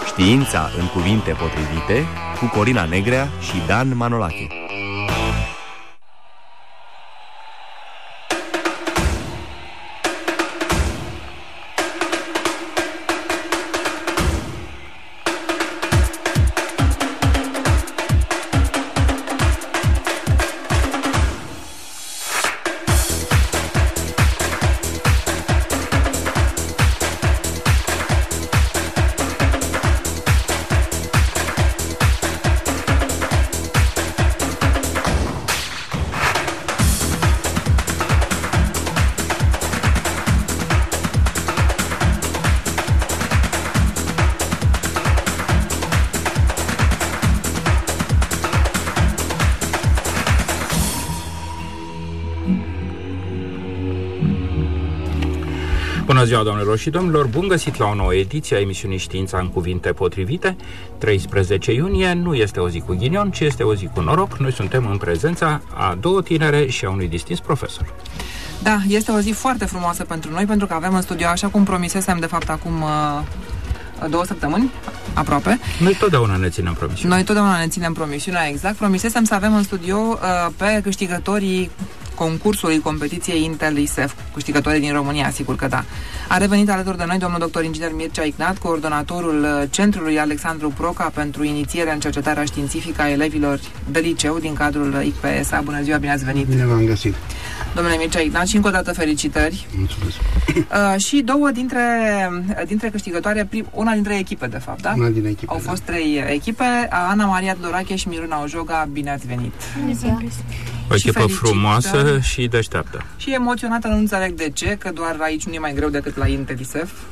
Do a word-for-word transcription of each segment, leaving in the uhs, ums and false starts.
Știința în cuvinte potrivite cu Corina Negrea și Dan Manolache. Bună ziua, doamnelor și domnilor! Bun găsit la o nouă ediție a emisiunii Știința în cuvinte potrivite. treisprezece iunie nu este o zi cu ghinion, ci este o zi cu noroc. Noi suntem în prezența a două tinere și a unui distins profesor. Da, este o zi foarte frumoasă pentru noi, pentru că avem în studio, așa cum promisesem de fapt acum uh, două săptămâni, aproape. Noi totdeauna ne ținem promisiunea. Noi totdeauna ne ținem promisiunea, exact. Promisesem să avem în studio uh, pe câștigătorii concursului competiției Intel I S E F, câștigătorii din România, sigur că da. A revenit alături de noi domnul doctor inginer Mircea Ignat, coordonatorul Centrului Alexandru Proca pentru inițierea în cercetarea științifică a elevilor de liceu din cadrul I C P S A. Bună ziua, bine ați venit! Bine v-am găsit! Domnule Mircea Ignat, și încă o dată felicitări! Mulțumesc! Uh, și două dintre, dintre câștigătoare, prim, una dintre echipe, de fapt, da? Una din echipe, Au da. fost trei echipe, Ana Maria Dlorache și Miruna Ojoga, bine ați venit! Bine ziua. O echipă fericită frumoasă și deșteaptă. Și emoționată, nu înțeleg de ce, că doar aici nu e mai greu decât la Intel I S E F.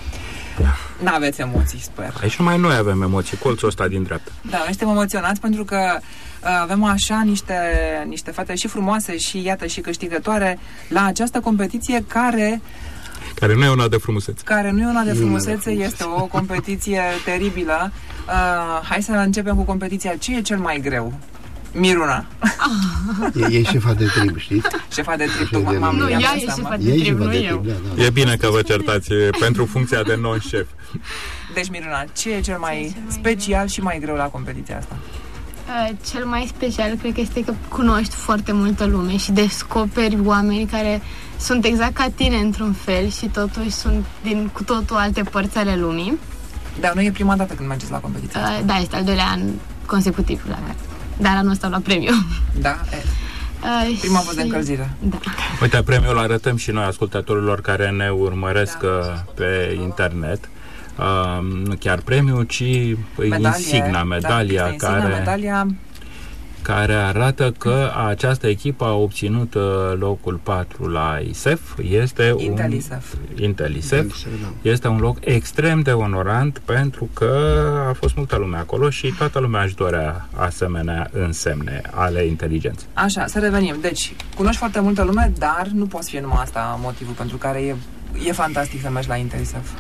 N-aveți emoții, sper. Aici numai noi avem emoții, colțul ăsta din dreapta. Da, noi suntem emoționați pentru că uh, avem așa niște, niște fete și frumoase și, iată, și câștigătoare la această competiție care... Care nu e una de frumusețe. Care nu e una de frumusețe, de frumusețe. este o competiție teribilă. Uh, hai să începem cu competiția. Ce e cel mai greu? Miruna. E, e șefa de trib, știi? Șefa de trib, Șefa de m-am trib. Nu, mi-am ea dat e seama. șefa de E trib, șefa nu de eu. trib, da, da. E bine că vă certați pentru funcția de non-șef. Deci, Miruna, ce e cel mai special și mai greu la competiția asta? Uh, Cel mai special cred că este că cunoști foarte multă lume și descoperi oameni care sunt exact ca tine într-un fel și totuși sunt din cu totul alte părți ale lumii. Dar nu e prima dată când mergeți la competiția asta. Uh, Da, este al doilea an consecutiv la care. Dar anul ăsta la premiu. Da? E. Uh, Prima a fost de și- încălzire. Da. Uite, premiul arătăm și noi ascultătorilor care ne urmăresc Da. uh, pe internet. Uh, nu chiar premiul, ci insigna, medalia, da, insigna, care, medalia. care arată că această echipă a obținut uh, locul patru la I S E F. Este Intel un, I S E F. Intel I S E F. Da. Este un loc extrem de onorant pentru că a fost multă lume acolo și toată lumea își dorea asemenea însemne ale inteligenței. Așa, să revenim. Deci, cunoști foarte multă lume, dar nu poți fi numai asta motivul pentru care e, e fantastic să mergi la Intel I S E F.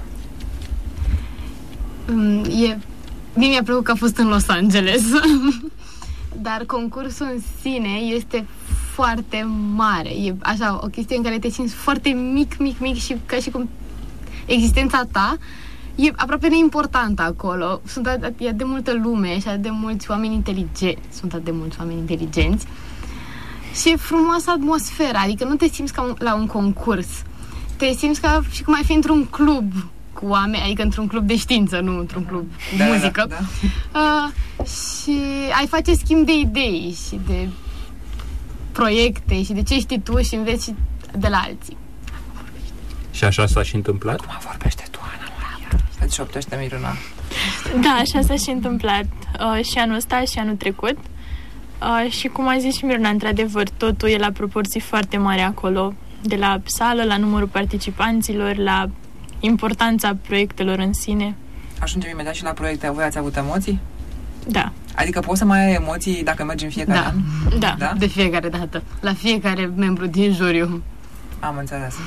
Um, e... Mie mi-a plăcut că a fost în Los Angeles. Dar concursul în sine este foarte mare. E așa, o chestie în care te simți foarte mic, mic, mic și ca și cum existența ta e aproape neimportantă acolo. Sunt atât de multă lume și atât de mulți oameni inteligenți. Sunt atât de mulți oameni inteligenți. Și e frumoasă atmosfera, adică nu te simți ca un, la un concurs. Te simți ca și cum ai fi într-un club cu oameni, adică într-un club de știință, nu într-un club cu Da, muzică. da, da. Uh, și ai face schimb de idei și de proiecte și de ce știi tu și înveți și de la alții. Și așa s-a și întâmplat? Acum vorbește tu, Ana Maria. Îți șoptește Miruna. Da, așa s-a și întâmplat uh, și anul ăsta și anul trecut. Uh, și cum a zis și Miruna, într-adevăr, totul e la proporții foarte mari acolo. De la sală, la numărul participanților, la importanța proiectelor în sine. Ajungem imediat și la proiecte. Voi ați avut emoții? Da, Adică poți să mai ai emoții dacă mergi în fiecare Da. an? da. Da? De fiecare dată. La fiecare membru din juriu. Am înțeles.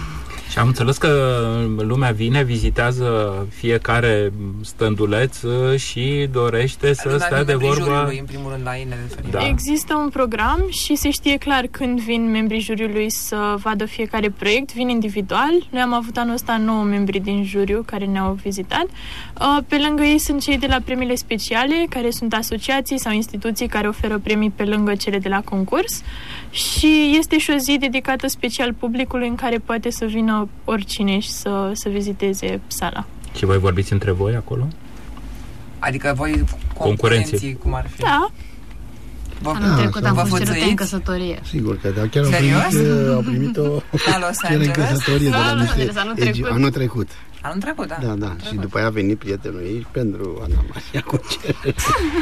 Și am înțeles că lumea vine, vizitează fiecare stânduleț și dorește să Lumea stea de vorbă. juriului, în primul rând, la ei ne referim. Da. Există un program și se știe clar când vin membrii juriului să vadă fiecare proiect. Vin individual. Noi am avut anul ăsta nouă membri din juriu care ne-au vizitat. Pe lângă ei sunt cei de la premiile speciale, care sunt asociații sau instituții care oferă premii pe lângă cele de la concurs. Și este și o zi dedicată special publicului în care poate să vină oricine și să, să viziteze sala. Și voi vorbiți între voi acolo? Adică voi concurenții, cum ar fi? Da. Vă, Anul trecut am vă fost cerute în fățuiți? căsătorie. Sigur că da, chiar au Serios? primit, au primit o La Los cerere în Angeles? căsătorie de la Da, niște Los Angeles, anul egi- trecut. anul trecut. Anul trecut, da. Da, da. Anul Și trecut. după aia a venit prietenul ei pentru Ana Maria cu cerere.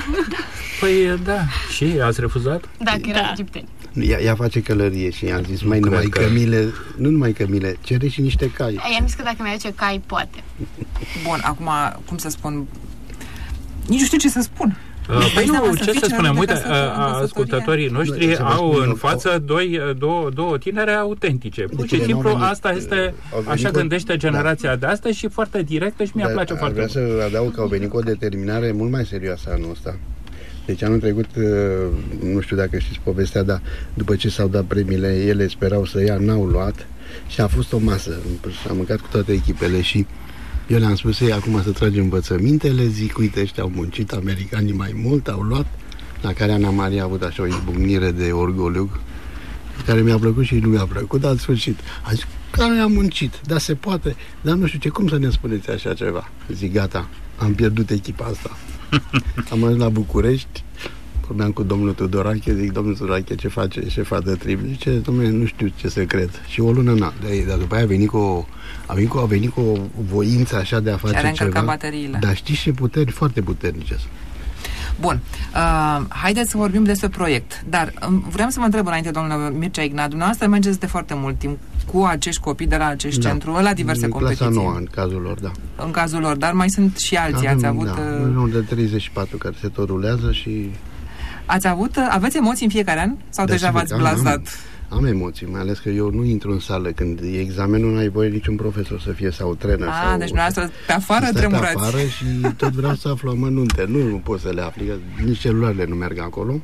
Păi da. Și ați refuzat? Dacă era Da. egipteni. Ea, ea face călărie și i-am zis, mai Nu numai cred că- cămile, nu numai cămile, cere și niște cai. I-am zis că dacă mi aduce cai, poate. Bun, acum, cum să spun... Nici nu știu ce să spun. Uh, Păi seama nu, să ce fii să spunem? cerut de Uite, căsător- în uh, căsătorie. ascultătorii Nu, noștri ce să vă au spun, în au- față doi, două, două tinere autentice. Pur și Deci, simplu, n-au venit, asta este, au venit așa cu- gândește generația de astăzi și foarte directă și mi-a Dar place aș foarte vrea mult. să adaug că au venit cu o determinare mult mai serioasă anul ăsta. Deci anul trecut, nu știu dacă știți povestea, dar după ce s-au dat premiile, ele sperau să ia, n-au luat și a fost o masă. S-a mâncat cu toate echipele și eu le-am spus ei acum să tragem învățămintele, zic, uite, ăștia au muncit, americanii mai mult, au luat, la care Ana Maria a avut așa o izbucnire de orgoliu, care mi-a plăcut și nu mi-a plăcut, dar în sfârșit, a zis, că noi am muncit, dar se poate, dar nu știu ce, cum să ne spuneți așa ceva? Zic, gata, am pierdut echipa asta. Am ajuns la București, vorbeam cu domnul Tudorache, zic, domnul Tudorache, ce face șefa de trib? Zice, domnule, nu știu ce să cred. Și o lună, na, de, dar după aia a venit cu o, a venit cu, a venit cu o voință așa de a face Și are ceva. încărcat bateriile. Dar știți ce puteri foarte puternice sunt. Bun, uh, haideți să vorbim despre proiect. Dar um, vreau să vă întreb înainte, domnule Mircea Ignat, dumneavoastră mergeți de foarte mult timp cu acești copii de la acest Da. centru, la diverse în competiții. Clasa nouă, în cazul lor, da. În cazul lor, dar mai sunt și alții. Ați avut, da, uh, în jur de treizeci și patru care se tot rulează și... ați avut, uh, aveți emoții în fiecare an? Sau Da, deja sigur v-ați că am, blasat? Am, am emoții, mai ales că eu nu intru în sală când e examenul, nu ai voie niciun profesor să fie sau trainer. Ah, sau, deci dumneavoastră pe afară stai tremurați. pe afară și tot vreau să aflu amănunte. Nu, nu pot să le afli, că nici celularele nu merg acolo.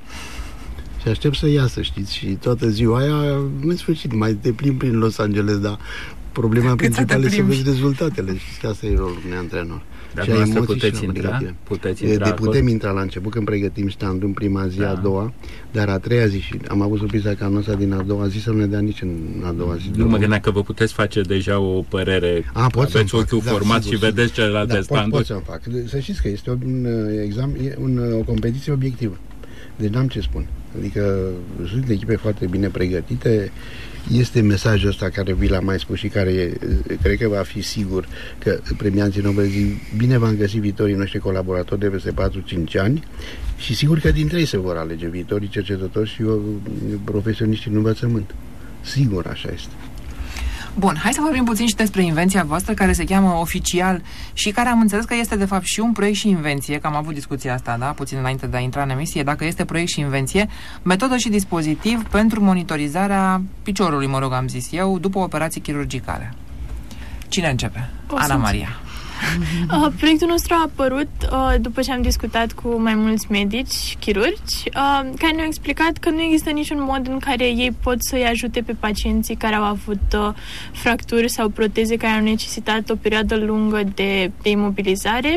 Și aștept să iasă, știți, și toată ziua aia, în sfârșit, mai te plimbi prin Los Angeles, dar problema Cât să te principală e să plimbi. vezi rezultatele. Știți că asta e rolul unui antrenor. Dar Și ai dumneavoastră emoții și puteți la intra? pregătire. Puteți De, intra de acolo? putem intra la început când pregătim standul în prima zi, Da. a doua, dar a treia zi, și am avut surpriza că anul ăsta din a doua zi să nu ne dea nici în a doua zi. Nu mă gândeam că vă puteți face deja o părere. A, pot să-mi Aveți fac, ochiul da, format sigur, și vedeți celelalte da, pot, pot standuri. să-mi fac. Să știți că este un uh, examen, e un, uh, o competiție obiectivă. Deci n-am ce spun. Adică sunt echipe foarte bine pregătite. Este mesajul ăsta care vi l-am mai spus și care e, cred că va fi sigur că premianții Nobel zic, bine v-am găsit viitorii noștri colaboratori de peste patru cinci ani și sigur că dintre ei se vor alege viitorii cercetători și uh, profesioniști în învățământ. Sigur așa este. Bun, hai să vorbim puțin și despre invenția voastră, care se cheamă oficial și care am înțeles că este de fapt și un proiect și invenție, că am avut discuția asta, da, puțin înainte de a intra în emisie, dacă este proiect și invenție, metodă și dispozitiv pentru monitorizarea piciorului, mă rog, am zis eu, după operații chirurgicale. Cine începe? O Ana să- Maria. Uh, proiectul nostru a apărut uh, după ce am discutat cu mai mulți medici, chirurgi, uh, care ne-au explicat că nu există niciun mod în care ei pot să-i ajute pe pacienții care au avut uh, fracturi sau proteze care au necesitat o perioadă lungă de, de imobilizare.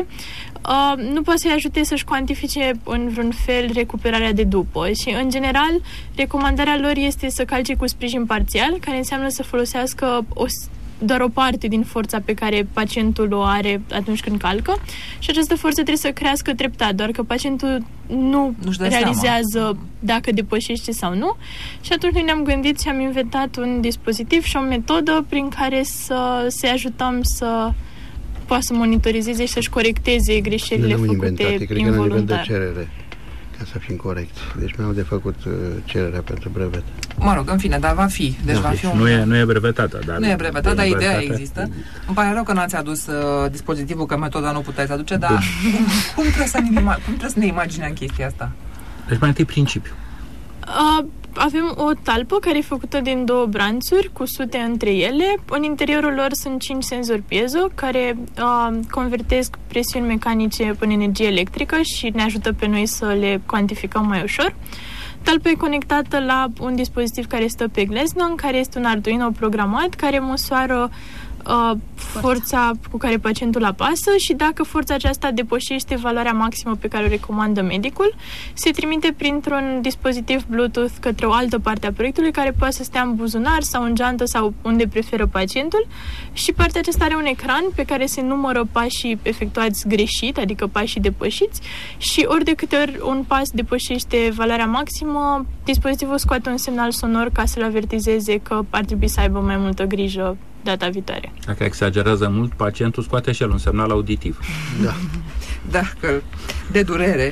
Uh, nu pot să-i ajute să-și cuantifice în vreun fel recuperarea de după și, în general, recomandarea lor este să calce cu sprijin parțial, care înseamnă să folosească o doar o parte din forța pe care pacientul o are atunci când calcă și această forță trebuie să crească treptat, doar că pacientul nu Nu-și dă realizează seama. dacă depășește sau nu și atunci noi ne-am gândit și am inventat un dispozitiv și o metodă prin care să se ajutăm să poată să monitorizeze și să-și corecteze greșelile Le-am făcute inventat, cred că la nivel de involuntar. cerere, ca să fim corect. Deci mi-au de făcut uh, cererea pentru brevet. Mă rog, în fine, dar va fi. Deci Da, va deci fi un... Nu e, nu e brevetată, dar... Nu e brevetat, dar ideea brevetate. există. Îmi pare rău că n-ați adus uh, dispozitivul, că metoda nu puteți aduce, dar cum, cum, trebuie să ne, ima- cum trebuie să ne imaginăm chestia asta? Deci mai întâi principiu. Uh, avem o talpă care e făcută din două branțuri cu sute între ele. În interiorul lor sunt cinci senzori piezo care uh, convertesc presiuni mecanice în energie electrică și ne ajută pe noi să le cuantificăm mai ușor. Talpa e conectată la un dispozitiv care stă pe gleznă, în care este un Arduino programat care măsoară uh, forța cu care pacientul apasă și dacă forța aceasta depășește valoarea maximă pe care o recomandă medicul, se trimite printr-un dispozitiv Bluetooth către o altă parte a proiectului care poate să stea în buzunar sau în geantă sau unde preferă pacientul și partea aceasta are un ecran pe care se numără pașii efectuați greșit, adică pașii depășiți și ori de câte ori un pas depășește valoarea maximă, dispozitivul scoate un semnal sonor ca să-l avertizeze că ar trebui să aibă mai multă grijă data viitoare. Dacă exagerează mult, pacientul scoate și el un semnal auditiv. Da. Da, că de durere.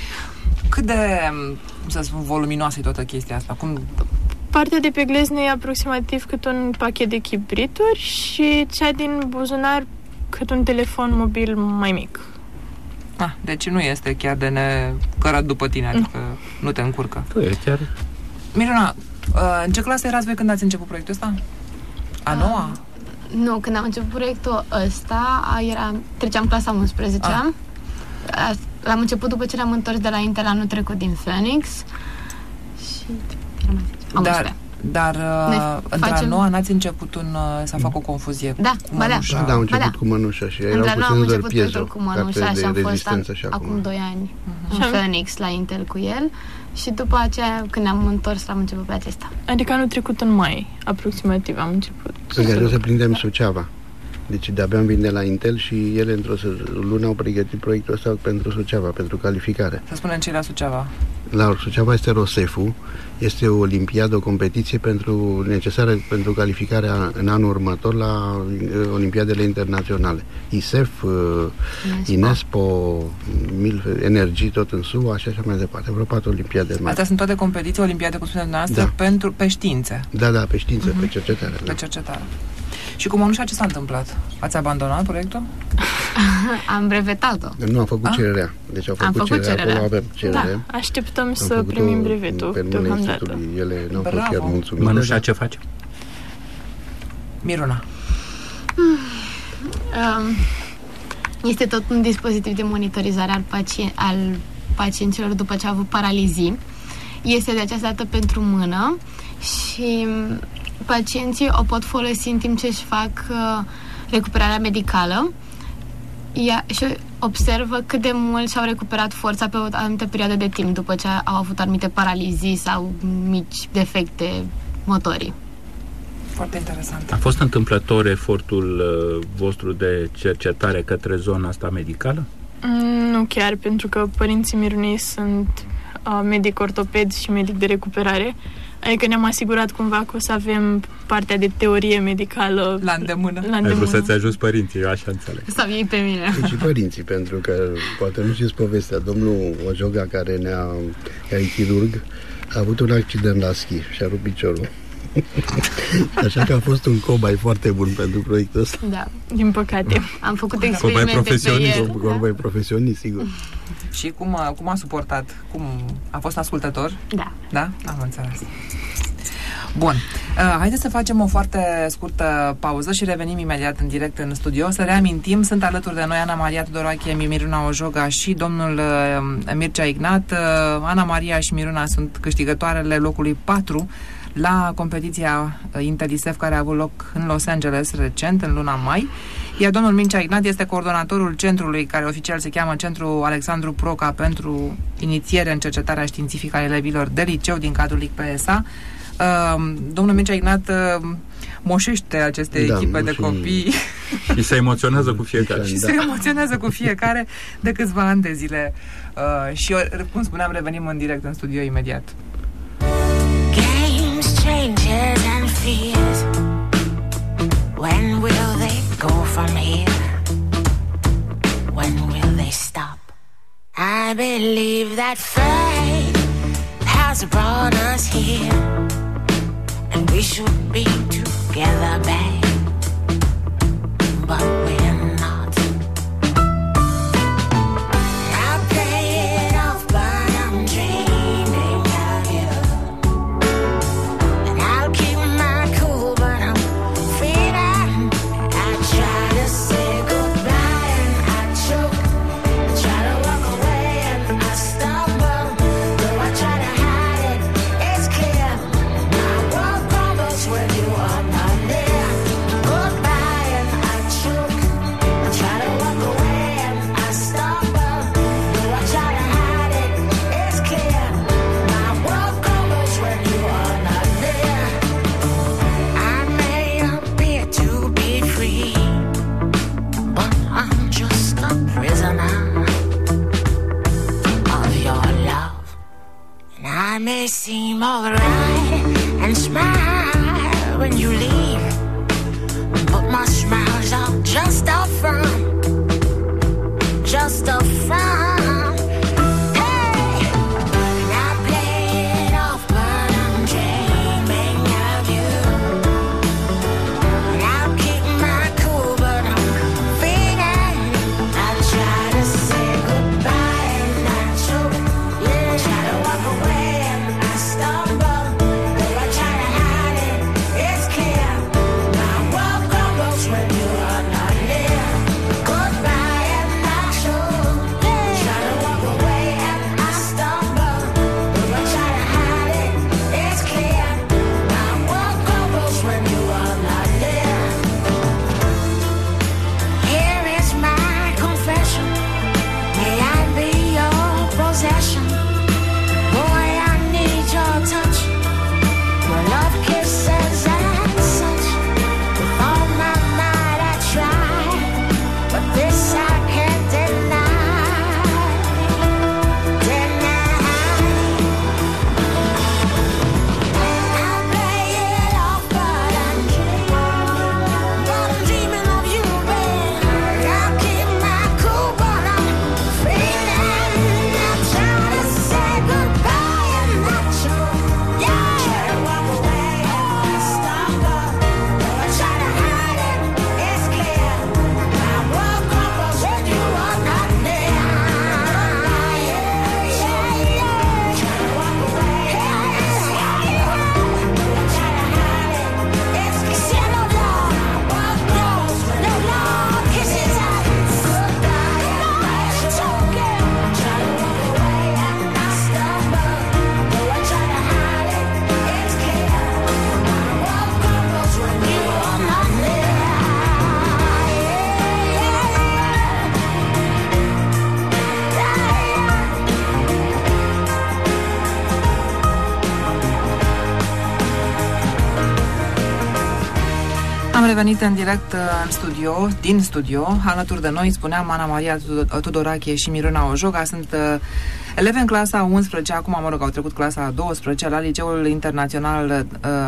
Cât de, cum să spun, voluminoasă e toată chestia asta? Cum... Partea de pe glezne e aproximativ cât un pachet de chibrituri și cea din buzunar cât un telefon mobil mai mic. Ah, deci nu este chiar de necărat după tine, adică nu, nu te încurcă. Tu e chiar... Miruna, în ce clasă erați voi când ați început proiectul ăsta? A noua? Uh, nu, când am început proiectul ăsta, era, treceam clasa unsprezecea. Ah. L-am început după ce l-am întors de la Intel anul trecut din Phoenix. Și am Dar, dar între facem... a noua n-ați început un, să fac o confuzie da, cu mănușa. Da, da, am început ba, da. cu mănușa și erau puțin am început piezo, cu mănușa și am fost an, acum doi ani uh-huh. în Phoenix la Intel cu el și după aceea când am întors l-am început pe acesta. Adică anul trecut în mai, aproximativ, am început. Să, să prindem Suceava. Deci de-abia am venit de la Intel și ele într-o lună au pregătit proiectul ăsta pentru Suceava, pentru calificare. Să spunem ce e la Suceava. La Suceava este Rosefu, este o olimpiadă, o competiție pentru, necesară pentru calificarea în anul următor la olimpiadele internaționale. I S E F, Inespo, Inespo Milf, Energy, tot în S U A și așa mai departe. Vreo patru olimpiade. Astea sunt toate competiții, olimpiade, cum spuneți dumneavoastră, da. pentru, pe științe. Da, da, pe științe, uh-huh. pe cercetare. Pe da. cercetare. Și cu mănușa ce s-a întâmplat? Ați abandonat proiectul? Am brevetat-o. Nu, am făcut ah? cererea. Deci au făcut, am făcut cererea, cererea. Acolo avem cerere. Da, așteptăm am să primim brevetul deocamdată. Ele nu au fost chiar mulțumite. Mănușa ce face? Miruna. Um, este tot un dispozitiv de monitorizare al, pacien- al pacienților după ce au avut paralizii. Este de această dată pentru mână și pacienții o pot folosi în timp ce își fac uh, recuperarea medicală Ia, și observă cât de mult și-au recuperat forța pe o anumită perioadă de timp după ce au avut anumite paralizii sau mici defecte motorii. Foarte interesant. A fost întâmplător efortul uh, vostru de cercetare către zona asta medicală? Mm, nu chiar, pentru că părinții Mirunei sunt uh, medic ortoped și medic de recuperare. Adică ne-am asigurat cumva că o să avem partea de teorie medicală la îndemână. La îndemână. Ai vrut să-ți ajuți părinții, eu așa înțeleg. Sau ei pe mine. Și părinții, pentru că poate nu știți povestea. Domnul Ojoga, care ne-a, care e chirurg, a avut un accident la schi și a rupt piciorul. Așa că a fost un cobai foarte bun pentru proiectul ăsta. Da, din păcate. Am făcut experimente pe el. Cobai profesionist, sigur. Și cum a, cum a suportat? Cum a fost ascultător? Da. Da? Am înțeles. Bun. Uh, haideți să facem o foarte scurtă pauză și revenim imediat în direct în studio. Să reamintim, sunt alături de noi Ana Maria Tudorache, Miruna Ojoga și domnul uh, Mircea Ignat. Uh, Ana Maria și Miruna sunt câștigătoarele locului patru la competiția Intel-ISEF care a avut loc în Los Angeles recent, în luna mai. Iar domnul Mircea Ignat este coordonatorul centrului, care oficial se cheamă Centru Alexandru Proca pentru inițiere în cercetarea științifică a elevilor de liceu din cadrul I C P S A. Uh, domnul Mircea Ignat uh, moșește aceste da, echipe de și... copii și se emoționează cu fiecare. și da. se emoționează cu fiecare de câțiva ani de zile. Uh, și, cum spuneam, revenim în direct în studio imediat. Changes and fears. When will they go from here? When will they stop? I believe that fate has brought us here, and we should be together, babe, but we're not. I play it off, but I'm dreaming of you. may seem alright and smile when you leave, but my smiles are just a front, just a front. Am revenit în direct în studio, din studio, alături de noi, spuneam, Ana Maria Tudorache și Miruna Ojoga, sunt uh, elevi în clasa a unsprezecea, acum, mă rog, au trecut clasa a douăsprezecea, la Liceul Internațional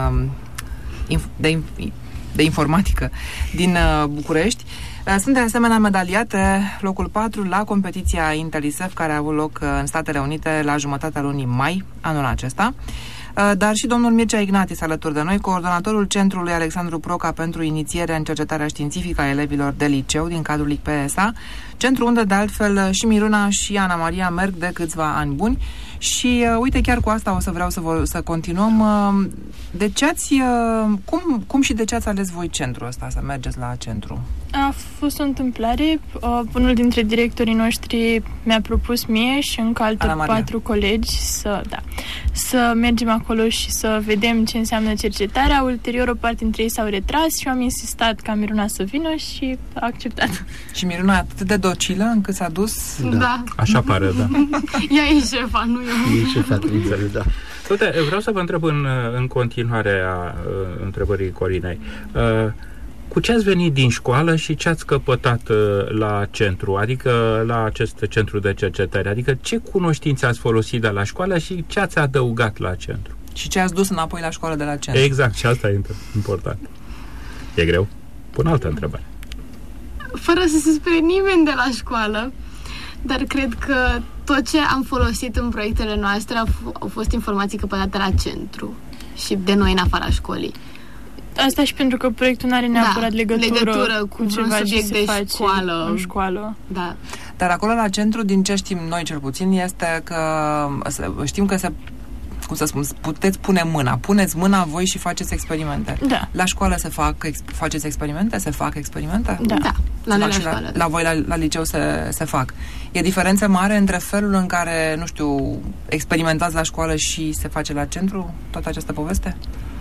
uh, de, de Informatică din uh, București. Uh, sunt de asemenea medaliate, locul patru, la competiția IntelliSEF, care a avut loc uh, în Statele Unite la jumătatea lunii mai, anul acesta. Dar și domnul Mircea Ignatis alături de noi, coordonatorul Centrului Alexandru Proca pentru inițiere în cercetarea științifică a elevilor de liceu din cadrul I P S A, centru unde de altfel și Miruna și Ana Maria merg de câțiva ani buni. Și uh, uite, chiar cu asta o să vreau să, vă, să continuăm. Uh, de ce ați, uh, cum, cum și de ce ați ales voi centrul ăsta, să mergeți la centru? A fost o întâmplare. Uh, unul dintre directorii noștri mi-a propus mie și încă alte patru colegi să, da, să mergem acolo și să vedem ce înseamnă cercetarea. Ulterior, o parte dintre ei s-au retras și eu am insistat ca Miruna să vină și a acceptat. Și Miruna e atât de docilă încât s-a dus? Da. da. Așa pare, da. Ea e șefa, nu eu. E șefa tribului, da. Uite, vreau să vă întreb în, în continuare a uh, întrebării Corinei. Uh, cu ce ați venit din școală și ce ați căpătat uh, la centru, adică la acest centru de cercetare? Adică ce cunoștințe ați folosit de la școală și ce ați adăugat la centru? Și ce ați dus înapoi la școală de la centru? Exact, și asta e important. E greu? Pun altă întrebare. Fără să se sperie nimeni de la școală, dar cred că tot ce am folosit în proiectele noastre au, f- au fost informații căpătate la centru și de noi în afara școlii. Asta și pentru că proiectul nu are neapărat da, legătură, legătură cu, cu ceva subiect ce se de face școală. în școală. Da. Dar acolo la centru, din ce știm noi cel puțin, este că știm că se, cum să spun, puteți pune mâna. Puneți mâna voi și faceți experimente. Da. La școală se fac, ex, faceți experimente? Se fac experimente? Da. da. La, la, la, școală, la, da. la voi la, la liceu se, se fac. E diferență mare între felul în care, nu știu, experimentați la școală și se face la centru? Toată această poveste?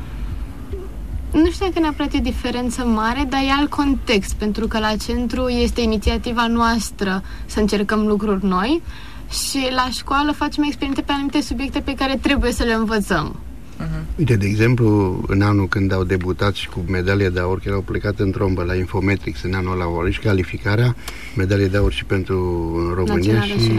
Nu știu dacă neapărat e diferență mare, dar e alt context, pentru că la centru este inițiativa noastră să încercăm lucruri noi și la școală facem experimente pe anumite subiecte pe care trebuie să le învățăm. Uh-huh. Uite, de exemplu, în anul când au debutat și cu medalie de aur, că erau plecat în trombă la Infometrics, în anul ăla au și calificarea, medalie de aur și pentru România națională și,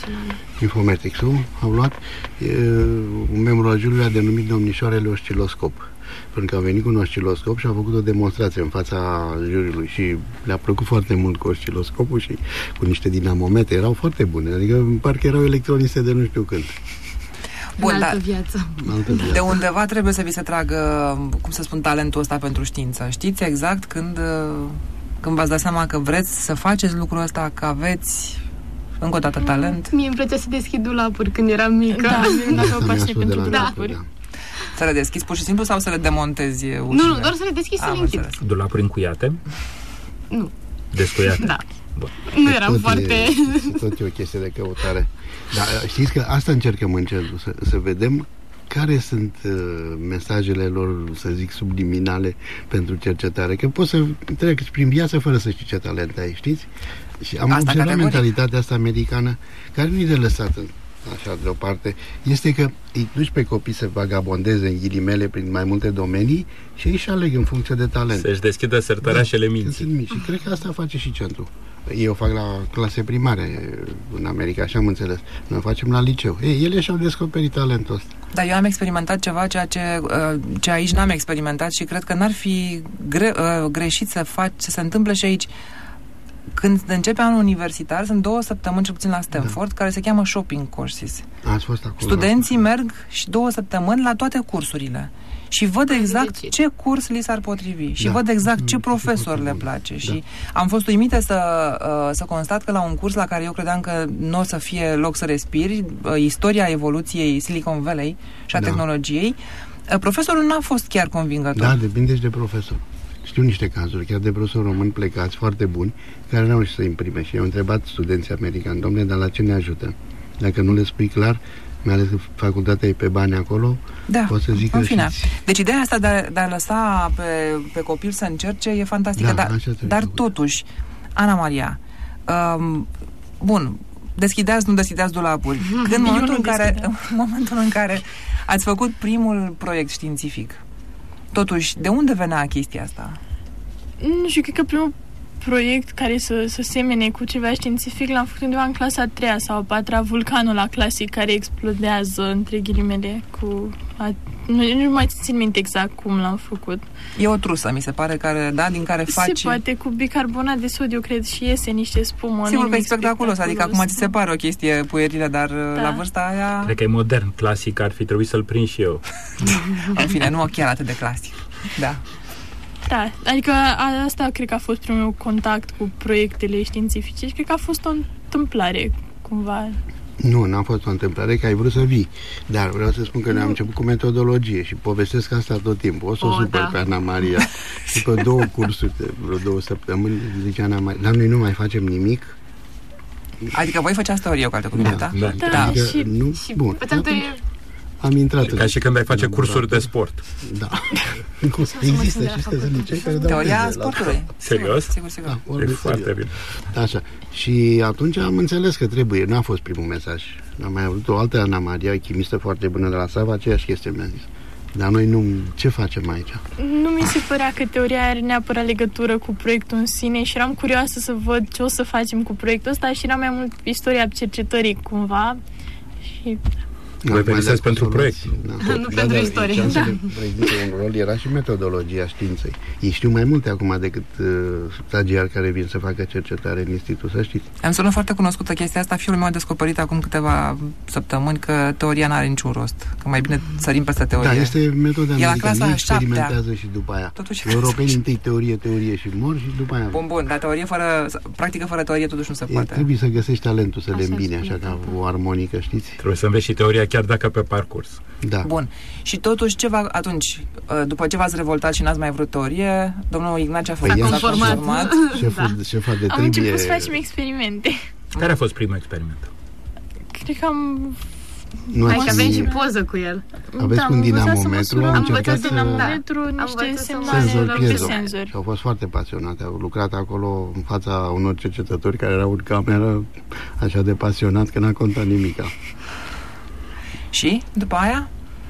și Infometrics-ul au luat. E, un membru al juriului a denumit domnișoarele osciloscop, pentru că au venit cu un osciloscop și au făcut o demonstrație în fața juriului și le-a plăcut foarte mult cu osciloscopul și cu niște dinamometre, erau foarte bune, adică parcă erau electroniste de nu știu când. Bun, în altă dar viață. Altă viață. de undeva trebuie să vi se tragă, cum să spun, talentul ăsta pentru știință. Știți exact când, când v-ați dat seama că vreți să faceți lucrul ăsta, că aveți încă o dată talent? Mie îmi plăcea să deschid dulapuri când eram mică. Da, mi-a Asta o mi-a pasie spus de pentru la dulapuri. început, Să le deschizi pur și simplu sau să le demontezi ușile? Nu, nu, doar să le deschid, să Am le închid. înțeles. Dulapuri încuiate? Nu. Descuiate? Da. Bun. Nu Că eram tot foarte... E, tot e o chestie de căutare. Dar știți că asta încercăm în centru, să, să vedem care sunt uh, mesajele lor, să zic, subliminale pentru cercetare. Că poți să treci prin viață fără să știi ce talent ai, știți? Și am Asta observat categoric. mentalitatea asta americană, care nu e de lăsat în, așa deoparte, este că îi duci pe copii să vagabondeze în ghilimele prin mai multe domenii și ei își aleg în funcție de talent. Să-și deschidă sertărașele Când minții. sunt mici. Și cred că asta face și centru. Eu o fac la clase primare în America, așa am înțeles. Noi facem la liceu. Ei, ele și-au descoperit talentul ăsta. Dar eu am experimentat ceva, ceea ce, uh, ce aici n-am experimentat și cred că n-ar fi gre, uh, greșit să faci, să se întâmple și aici. Când începe anul universitar, sunt două săptămâni, cel puțin la Stanford, da. care se cheamă shopping courses. Ați fost acolo? Studenții merg și două săptămâni la toate cursurile și văd exact Deci. ce curs li s-ar potrivi și Da. văd exact ce Mm, profesor foarte le bun. place. Da. Și am fost uimită să, uh, să constat că la un curs la care eu credeam că nu o să fie loc să respiri, uh, istoria evoluției Silicon Valley și a Da. tehnologiei, uh, profesorul n-a fost chiar convingător. Da, depinde și de profesor. Știu niște cazuri, chiar de profesori români plecați, foarte buni, care n-au reușit să imprime și au întrebat studenții americani, domnule, dar la ce ne ajută? Dacă nu le spui clar, mai ales că facultatea e pe bani acolo, Da, pot să zic în că fine. știți. Deci ideea asta de a, de a lăsa pe, pe copil să încerce e fantastică, Da, dar, așa trebuie dar făcut. totuși, Ana Maria, um, bun, deschideați, nu deschideați dulapuri. Când în Eu momentul nu în, care, deschideam. în momentul în care ați făcut primul proiect științific, totuși, de unde venea chestia asta? Nu știu, cred că primul proiect care să, să semene cu ceva științific l-am făcut undeva în clasa a treia sau a patra, vulcanul la clasic care explodează, între ghilimele, cu... A, nu, nu mai țin minte exact cum l-am făcut. E o trusă, mi se pare, care, da, din care faci... Se poate cu bicarbonat de sodiu, cred, și iese niște spumă. Sigur că e nimic spectaculos, adică acum ți se pare o chestie puerilă, dar Da. la vârsta aia... Cred că e modern, clasic, ar fi trebuit să-l prind și eu. În fine, nu chiar atât de clasic. Da. Da, adică a, asta cred că a fost primul contact cu proiectele științifice și cred că a fost o întâmplare, cumva. Nu, n-a fost o întâmplare că ai vrut să vii. Dar vreau să spun că noi am început cu metodologie și povestesc asta tot timpul. O să o Oh, supăr da. pe Ana Maria. După două cursuri, de vreo două săptămâni, zice Ana Maria, dar noi nu mai facem nimic. Adică voi făceați teorie, cu alte cuvinte, da? Da. Da, Adică, și- nu? Și Bun. făceam Atunci teorie. am intrat Ca și când ai face în cursuri de laborator. sport. Da. să mă Există simt și de știți la licei care dau Teoria teze la- sportului. Serios? Sigur, sigur, Da, sigur. E vorbesc foarte serios. bine. Așa. Și atunci am înțeles că trebuie. N-a fost primul mesaj. Am mai avut o altă Ana Maria, chimistă foarte bună de la Sava, aceeași chestie mi-a zis. Dar noi nu... Ce facem aici? Nu mi se părea că teoria are neapărat legătură cu proiectul în sine și eram curioasă să văd ce o să facem cu proiectul ăsta și era mai mult istoria cercetării, cumva. Și Voi veniseți pentru proiect. Da. Nu pentru istorie. Ce am să Da. le prezinte un rol era și metodologia științei. Ei știu mai multe acum decât uh, stagiari care vin să facă cercetare în institut, să știți. Îmi sună foarte cunoscută chestia asta. Fiul meu a descoperit acum câteva săptămâni că teoria n-are niciun rost. Că mai bine sărim peste teorie. Da, este metoda E la americană. clasa Ei a șaptea. experimentează și după aia. Totuși- Europenii întâi teorie, teorie și mor și după aia... Bun, bun, dar teorie fără... Practică fără teorie totuși nu se E, poate. trebuie să găsești talentul, să le Așa îmbine, spune așa ca tata. o armonică, știți? Trebuie să înveți și teoria chiar dacă pe parcurs. Da. Bun. Și totuși, ce va, atunci, după ce v-ați revoltat și n-ați mai vrut teorie, domnul Ignace a făcut... Păi s-a ia- conformat. Șeful, Da. șefa de am trebuie... început să facem experimente. Care a fost primul experiment? Cred că am... Nu Hai ați- că avem și poză cu el. Aveți da, un am învățat să dinamometru, măsurăm, am am încercat învățat să- dinamometru, Da. niște Am învățat să semnale Senzor la piezo. senzori. Și au fost foarte pasionate. Au lucrat acolo în fața unor cercetători care erau în cameră așa de pasionat că n-a contat nimica. Și, după aia,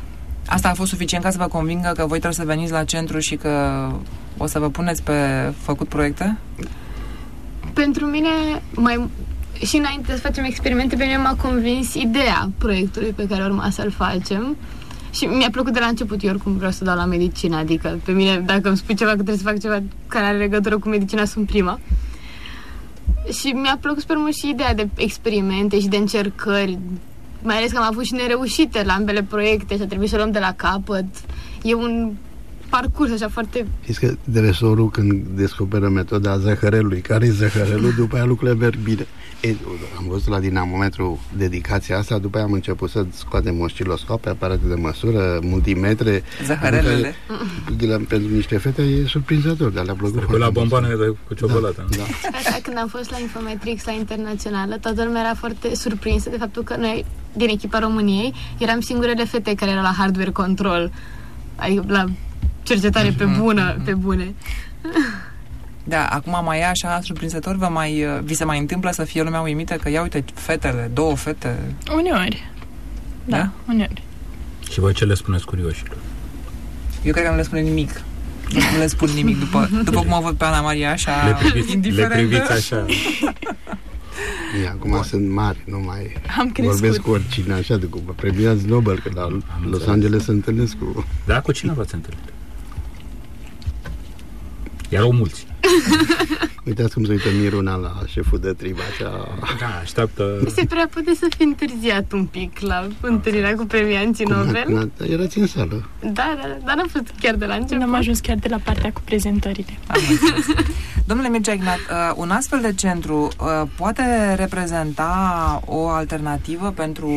Asta a fost suficient ca să vă convingă că voi trebuie să veniți la centru și că o să vă puneți pe făcut proiecte? Pentru mine, mai și înainte să facem experimente, pe mine m-a convins ideea proiectului pe care urma să-l facem. Și mi-a plăcut de la început, eu oricum vreau să dau la medicină, adică pe mine, dacă îmi spui ceva că trebuie să fac ceva care are legătură cu medicina, sunt prima. Și mi-a plăcut, sper mult, și ideea de experimente și de încercări, mai ales că am avut și nereușite la ambele proiecte și a trebuit să luăm de la capăt. E un parcurs așa foarte... Știți că dresorul, când descoperă metoda zăhărelului, care e zăhărelul, după aia lucrurile merg bine. E, am văzut la dinamometru dedicația asta, după aia am început să scoatem osciloscope, aparate de măsură, multimetre. Zăhărelele. Pentru niște fete e surprinzător, dar le-a plăcut. Cu la bomboane cu ciocolată. Da, da. Asta, când am fost la Infometrix, la internațională, toată lumea era foarte surprinsă de faptul că noi, din echipa României, eram singurele fete care erau la hardware control, adică la cercetare pe bună, pe bune. Da, acum mai e așa surprinzător, vă mai, vi se mai întâmplă să fie lumea uimită că ia uite fetele, două fete. Uneori. Da, da? uneori. Și voi ce le spuneți curioșilor? Eu cred că nu le spune nimic. Nu le spun nimic după, după cum o văd pe Ana Maria, așa le priviți, indiferentă. Le priviți așa. E, acum Bun. Sunt mari, nu mai Am vorbesc cu oricine, așa de cum premiați Nobel, că la Am Los înțeles. Angeles se întâlnesc cu... Da, cu cine v-ați întâlnit? Erau mulți. Uitați cum se uită Miruna la șeful de trib, așa... Da, așteaptă... Se prea poate să fi întârziat un pic la întâlnirea cu premianții cum Nobel. A, erați în sală. Da, da, dar n-am fost chiar de la început. N-am ajuns chiar de la partea cu prezentările. Domnule Mircea Ignat, uh, un astfel de centru uh, poate reprezenta o alternativă pentru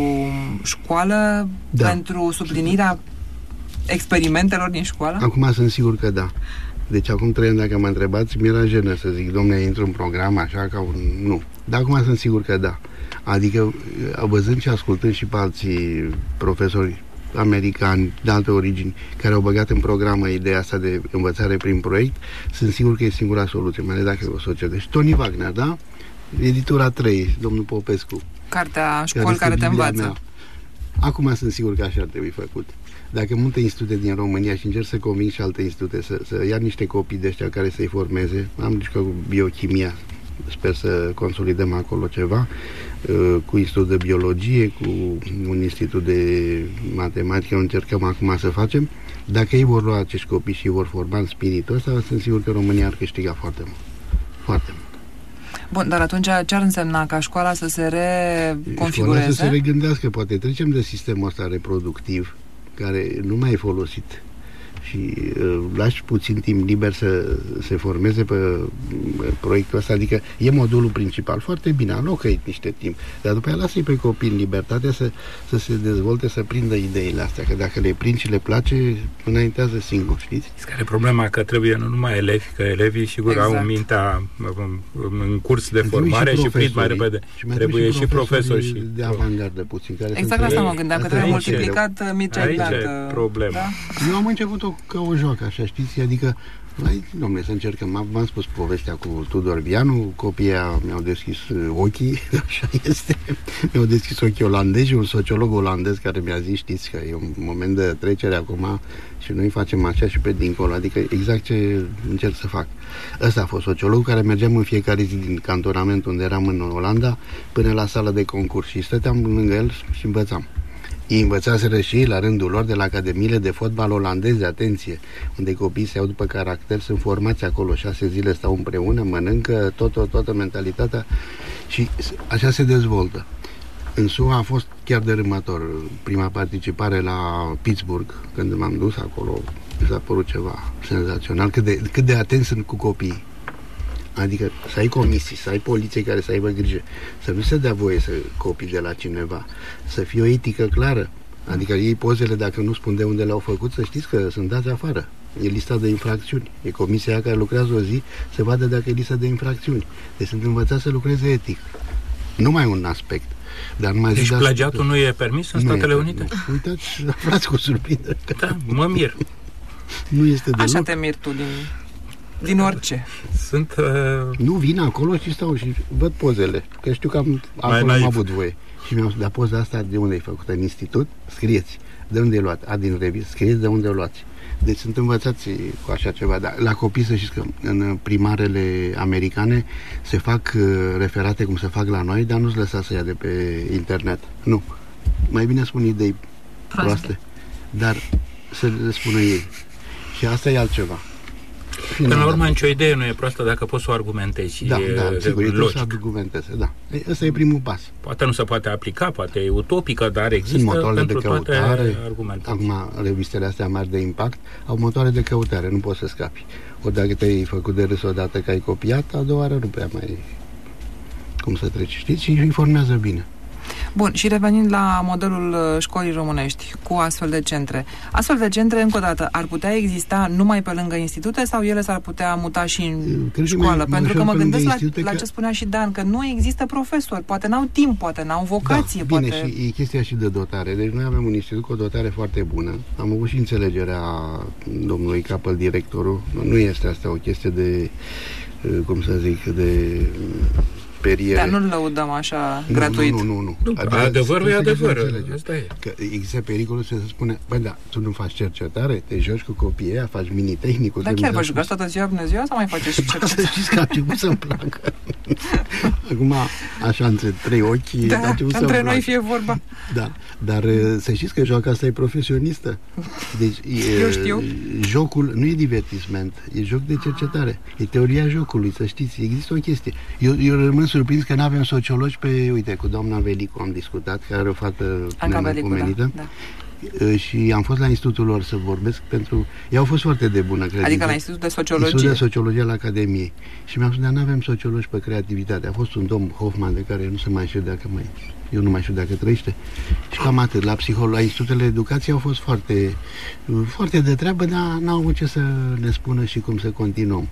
școală, da. Pentru suplinirea experimentelor din școală? Acum sunt sigur că da. Deci acum trei ani, dacă mă întrebați, mi-era jenă să zic, domne, intru în program așa ca un... Nu. Dar acum sunt sigur că da. Adică, văzând și ascultând și pe alții profesori americani de alte origini care au băgat în programă ideea asta de învățare prin proiect, sunt sigur că e singura soluție, mai ales dacă e o societate. Și Tony Wagner, da? Editura trei, domnul Popescu. Cartea Școli care, care te învață. Mea. Acum sunt sigur că așa ar trebui făcut. Dacă multe institute din România, și încerc să conving și alte institute să, să ia niște copii de ăștia care să-i formeze, am zis că cu biochimia, sper să consolidăm acolo ceva, cu institut de biologie, cu un institut de matematică, încercăm acum să facem. Dacă ei vor lua acești copii și vor forma în spiritul ăsta, sunt sigur că România ar câștiga foarte mult. Foarte mult. Bun, dar atunci ce ar însemna ca școala să se reconfigureze? Școala să se regândească, poate trecem de sistemul ăsta reproductiv, care nu mai e folosit, și uh, lași puțin timp liber să se formeze pe uh, proiectul ăsta, adică e modulul principal, foarte bine, alocă-i niște timp, dar după aia lasă-i pe copii în libertate să, să se dezvolte, să prindă ideile astea, că dacă le prind și le place, înaintează singur, știți? Care e problema că trebuie nu numai elevi, că elevii sigur exact. Au mintea în curs de formare și, și prind mai repede. Și mai trebuie și profesori și de avangardă puțin. Care exact la asta mă gândeam, că trebuie multiplicat Mircea Ignat. Aici e problema. Da? Eu am început-o ca o joacă, așa, știți? Adică, dom'le, să încercăm. V-am spus povestea cu Tudor Vianu, copiii mi-au deschis ochii, așa este. Mi-au deschis ochii olandezi, un sociolog olandez care mi-a zis, știți că e un moment de trecere acum și noi facem așa și pe dincolo, adică exact ce încerc să fac. Ăsta a fost sociologul care mergeam în fiecare zi din cantonament unde eram în Olanda până la sală de concurs și stăteam lângă el și învățam. Ei învățaseră și ei la rândul lor de la academiile de fotbal olandeze, atenție, unde copiii se iau după caracter, sunt formați acolo, șase zile stau împreună, mănâncă, tot, tot, toată mentalitatea și așa se dezvoltă. În S U A a fost chiar dărâmător. Prima participare la Pittsburgh, când m-am dus acolo, mi s-a părut ceva senzațional, cât de, cât de atenți sunt cu copiii. Adică să ai comisii, să ai poliție care să aibă grijă, să nu se dea voie să copii de la cineva, să fie o etică clară. Adică ei pozele, dacă nu spun de unde le-au făcut, să știți că sunt dați afară. E lista de infracțiuni. E comisia care lucrează o zi să vadă dacă e lista de infracțiuni. Deci sunt învățați să lucreze etic. Numai un aspect. Dar numai deci plagiatul nu e permis în Statele Unite? Uitați, aflați cu surprindere. Da, mă mir. Nu este deloc. Așa te miri tu din... Din orice. Sunt... Uh... Nu, vin acolo și stau și văd pozele. Că știu că am, acolo am avut voie. Și mi-au spus, dar poza asta de unde ai făcut? În institut? Scrieți. De unde e luat? A, din revistă. Scrieți de unde o luați. Deci sunt învățați cu așa ceva. Dar la copii să știți că în primarele americane se fac uh, referate cum se fac la noi, dar nu-ți lăsa să ia de pe internet. Nu. Mai bine spun idei proaste, proaste dar să le spună ei. Și asta e altceva. Până la urmă, nicio idee nu e proastă dacă poți să o argumentezi și da, e da, sigur, logic. Să argumenteze, da. Ăsta e primul pas. Poate nu se poate aplica, poate e utopică, dar există pentru de toate argumentații. Acum, revistele astea mari de impact au motoare de căutare, nu poți să scapi. Odată te-ai făcut de râs odată că ai copiat, a doua oară nu prea mai cum să treci, știți? Și informează bine. Bun, și revenind la modelul școlii românești, cu astfel de centre. Astfel de centre, încă o dată, ar putea exista numai pe lângă institute sau ele s-ar putea muta și în Cred școală? Mai, Pentru că mă gândesc la, la ce spunea și Dan, că nu există profesori, poate n-au timp, poate n-au vocație. Da, bine, poate... și e chestia și de dotare. Deci noi avem un institut cu o dotare foarte bună. Am avut și înțelegerea domnului Capăl, directorul. Nu este asta o chestie de, cum să zic, de... periere. Dar nu-l lăudăm așa nu, gratuit. Nu, nu, nu. nu. Adică adevărul e adevăr. Asta e. Că există pericolul să se spune, bă, da, tu nu faci cercetare, te joci cu copiii ăia, faci mini-tehnicul. Dar chiar vă jucați toată ziua, bună ziua, sau mai faceți și cercetare? Să știți că a început să-mi placă. Acum, așa, între trei ochi, da, a început între să-mi noi placă. fie vorba. Da, dar să știți că joaca asta e profesionistă. Deci, Eu e, știu. Jocul nu e divertisment, e joc de cercetare. E teoria jocului, să știți, există o chestie. Eu, eu rămân surprins că nu avem sociologi pe, uite, cu doamna Velicu am discutat, care are o fată nemăcumenită. Da, da. Și am fost la institutul lor să vorbesc pentru... Ei au fost foarte de bună credință. Adică la institutul de sociologie? Institutul de sociologie la Academiei. Și mi-am spus, dar nu avem sociologi pe creativitate. A fost un domn Hoffman de care nu se mai știu dacă mai... Eu nu mai știu dacă trăiește. Și cam atât. La psiholo, la institutele educației au fost foarte, foarte de treabă, dar n-au avut ce să ne spună și cum să continuăm.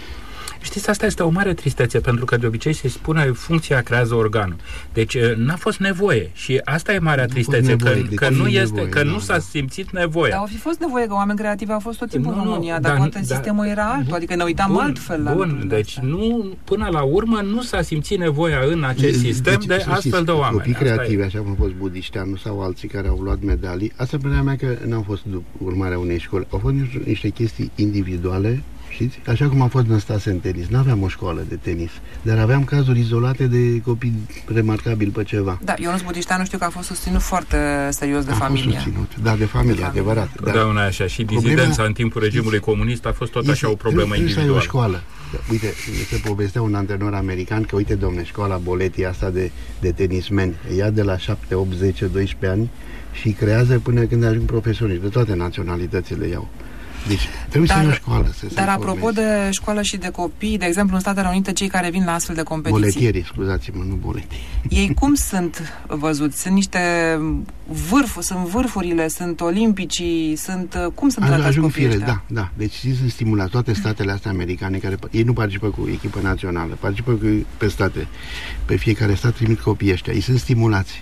Știți, asta este o mare tristețe, pentru că de obicei se spune funcția creează organul. Deci n-a fost nevoie și asta e marea tristețe, nevoie, că, că nu este, nevoie, că da, nu s-a da. simțit nevoie. Dar au fi fost nevoie, că oameni creativi au fost tot timpul nu, în România, dar poate da, sistemul era altul, adică ne uitam bun, altfel la Bun, deci astea. nu, până la urmă nu s-a simțit nevoia în acest deci, sistem deci, de astfel știți, de oameni. Copii creativi, așa cum au fost Budișteanu sau alții care au luat medalii, asta părerea mea că n-au fost urmarea unei școli, au fost niște chestii individuale. Știți? Așa cum am fost în stase în tenis. N-aveam o școală de tenis, dar aveam cazuri izolate de copii remarcabili pe ceva. Da, Ionuț Budișteanu știu că a fost susținut foarte serios de a familie. Fost susținut. Da, de familie, de familie. Adevărat. Totdeauna da. așa. Și dizidența problema, în timpul regimului comunist a fost tot așa o problemă trebuie individuală. Să ai o școală. Uite, se povestea un antrenor american că, uite, domne, școala Boletti asta de, de tenismeni, ia de la șapte, opt, zece, doisprezece ani și creează până când ajung profesioniști. De toate naționalitățile iau. Deci trebuie dar, să ai o școală să Dar se apropo de școală și de copii, de exemplu în Statele Unite, cei care vin la astfel de competiții, boletieri, scuzați-mă, nu boleti. Ei cum sunt văzuți? Sunt niște vârfuri, sunt vârfurile, sunt olimpicii, sunt cum sunt tratați copiii ăștia? Da, da. Deci sunt stimulați toate statele astea americane care ei nu participă cu echipă națională, participă cu, pe state. Pe fiecare stat trimit copiii ăștia. Ei sunt stimulați.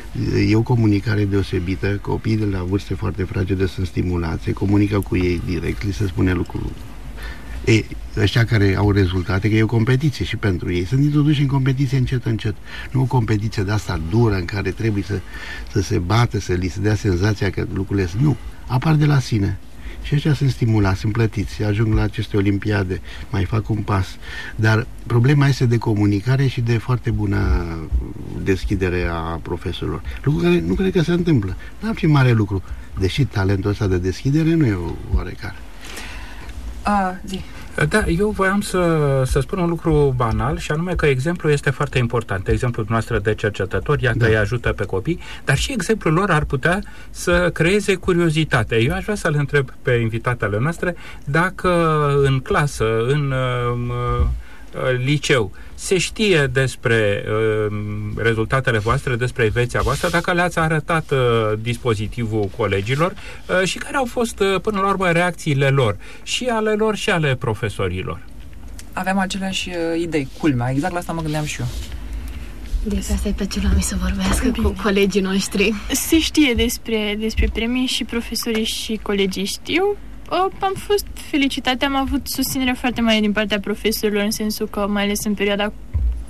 E o comunicare deosebită, copiii de la vârste foarte fragede sunt stimulați, se comunică cu ei direct, li se spune lucruri. Ei, ăștia care au rezultate, că e o competiție și pentru ei, sunt introduși în competiție încet, încet. Nu o competiție de asta dură în care trebuie să, să se bată, să li se dea senzația că lucrurile sunt. Nu, apar de la sine. Și ăștia sunt stimulați, sunt plătiți, ajung la aceste olimpiade, mai fac un pas. Dar problema este de comunicare și de foarte bună deschidere a profesorilor. Lucru care nu cred că se întâmplă. N-am ce mare lucru. Deși talentul ăsta de deschidere nu e oarecare. A, zi. Da, eu voiam să, să spun un lucru banal și anume că exemplul este foarte important. Exemplul noastră de cercetători, iată, da. îi ajută pe copii, dar și exemplul lor ar putea să creeze curiozitate. Eu aș vrea să-l întreb pe invitatele noastre dacă în clasă, în uh, liceu, se știe despre uh, rezultatele voastre, despre veția voastră, dacă le-ați arătat uh, dispozitivul colegilor uh, și care au fost uh, până la urmă reacțiile lor, și ale lor și ale profesorilor. Aveam aceleași uh, idei, culmea, exact la asta mă gândeam și eu. Deci asta îi place la mine să vorbească Bine. cu colegii noștri. Se știe despre, despre premii și profesorii și colegii știu. Am fost felicitate, am avut susținere foarte mare din partea profesorilor, în sensul că, mai ales în perioada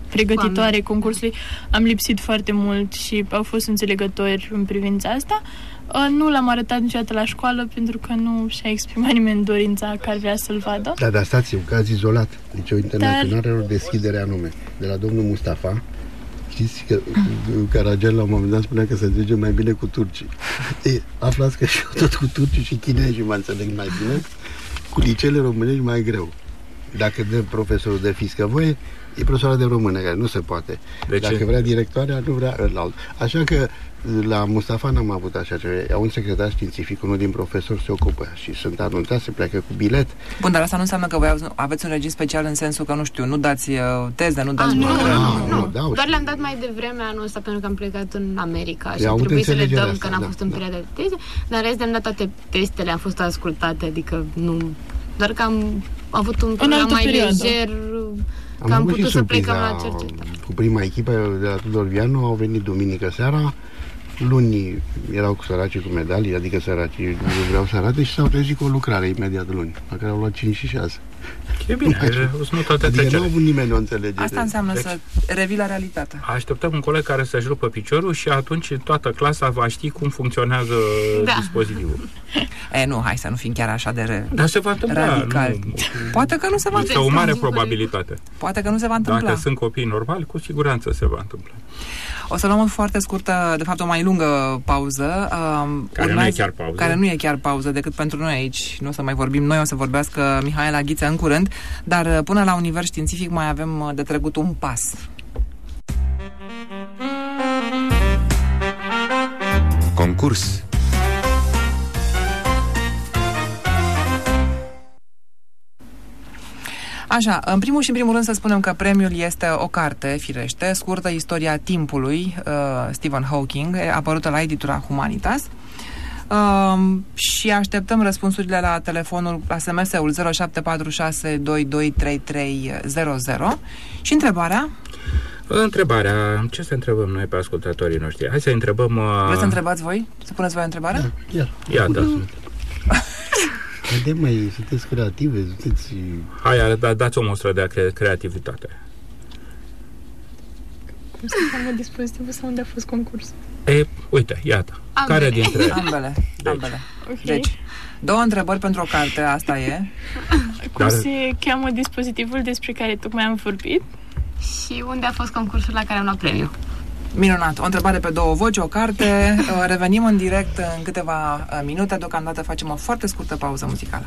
pregătitoare concursului, am lipsit foarte mult și au fost înțelegători în privința asta. Nu l-am arătat niciodată la școală pentru că nu și-a exprimat nimeni dorința că ar vrea să-l vadă. Da, dar stați, un caz izolat. Deci o internațională dar... o deschidere anume de la domnul Mustafa. Știți că Caragiale la un moment dat spunea că se înțelege mai bine cu turcii. E, aflați că și eu tot cu turcii și chinezii mă înțeleg mai bine. Cu liceele românești mai greu. Dacă dă profesorul de fizică voie, e profesoara de română, care nu se poate. De Dacă ce? vrea directoarea, nu vrea ălalt. Așa că la Mustafa n-am avut așa ceva. Au un secretar științific, unul din profesori se ocupă și sunt anunțați, se pleacă cu bilet. Bun, dar asta nu înseamnă că voi aveți un regim special în sensul că, nu știu, nu dați uh, teze, nu dați... Ah, nu, nu, nu, nu, nu, dau doar și- le-am dat mai devreme anul ăsta pentru că am plecat în America și I-au a avut trebuit să le înțelegerea dăm asta, că n-am da, fost în da. perioada de teze, dar în rest de-am dat toate testele, am fost ascultate, adică nu... Doar că am avut un program altă mai perioadă. lejer, că am avut și putut să plecăm surpriza la cercetare. cu prima echipă de la Tudor Vianu, au venit duminică seara, luni erau cu săracii cu medalii, adică săracii nu vreau să arate și s-au trezit cu o lucrare imediat luni, la care au luat cinci și șase. E bine, sunt toate Adică nu a trecere. avut nimeni o înțelegere. Asta înseamnă Deci- să revii la realitate. Așteptăm un coleg care să-și rupă piciorul și atunci toată clasa va ști cum funcționează Da. dispozitivul. E, nu, hai să nu fim chiar așa de re... Dar se va întâmpla. radical. Nu, Poate că nu se va este o mare Sigur. probabilitate. Poate că nu se va întâmpla. Dacă sunt copii normali, cu siguranță se va întâmpla. O să luăm o foarte scurtă, de fapt o mai lungă pauză. Um, Care nu e chiar pauză. Care nu e chiar pauză decât pentru noi aici. Nu o să mai vorbim noi, o să vorbească Mihaela Ghiță în curând, dar uh, până la univers științific mai avem uh, de trecut un pas. Concurs. Așa, în primul și în primul rând să spunem că premiul este o carte, firește, scurtă istoria timpului, uh, Stephen Hawking, apărută la editura Humanitas. Uh, și așteptăm răspunsurile la telefonul, la S M S-ul zero șapte patru șase doi doi trei trei zero zero. Și întrebarea? Întrebarea, ce să întrebăm noi pe ascultătorii noștri? Hai să întrebăm... Uh... Vreți să întrebați voi? Să puneți voi o întrebare? Da, iar. Ia, da. Haide, mai, sunteți creative, sunteți... Hai, da, dați o mostră de cre- creativitate. Cum să cheamă dispozitivul sau unde a fost concursul? E, uite, iată. Ambele. Care dintre... Ambele, ambele. Ok. Deci, două întrebări pentru o carte, asta e. Cum Dar- se cheamă dispozitivul despre care tocmai am vorbit? Și unde a fost concursul la care am luat premiu? Minunat. O întrebare pe două voci, o carte. Uh, Revenim în direct în câteva uh, minute. Deocamdată facem o foarte scurtă pauză muzicală.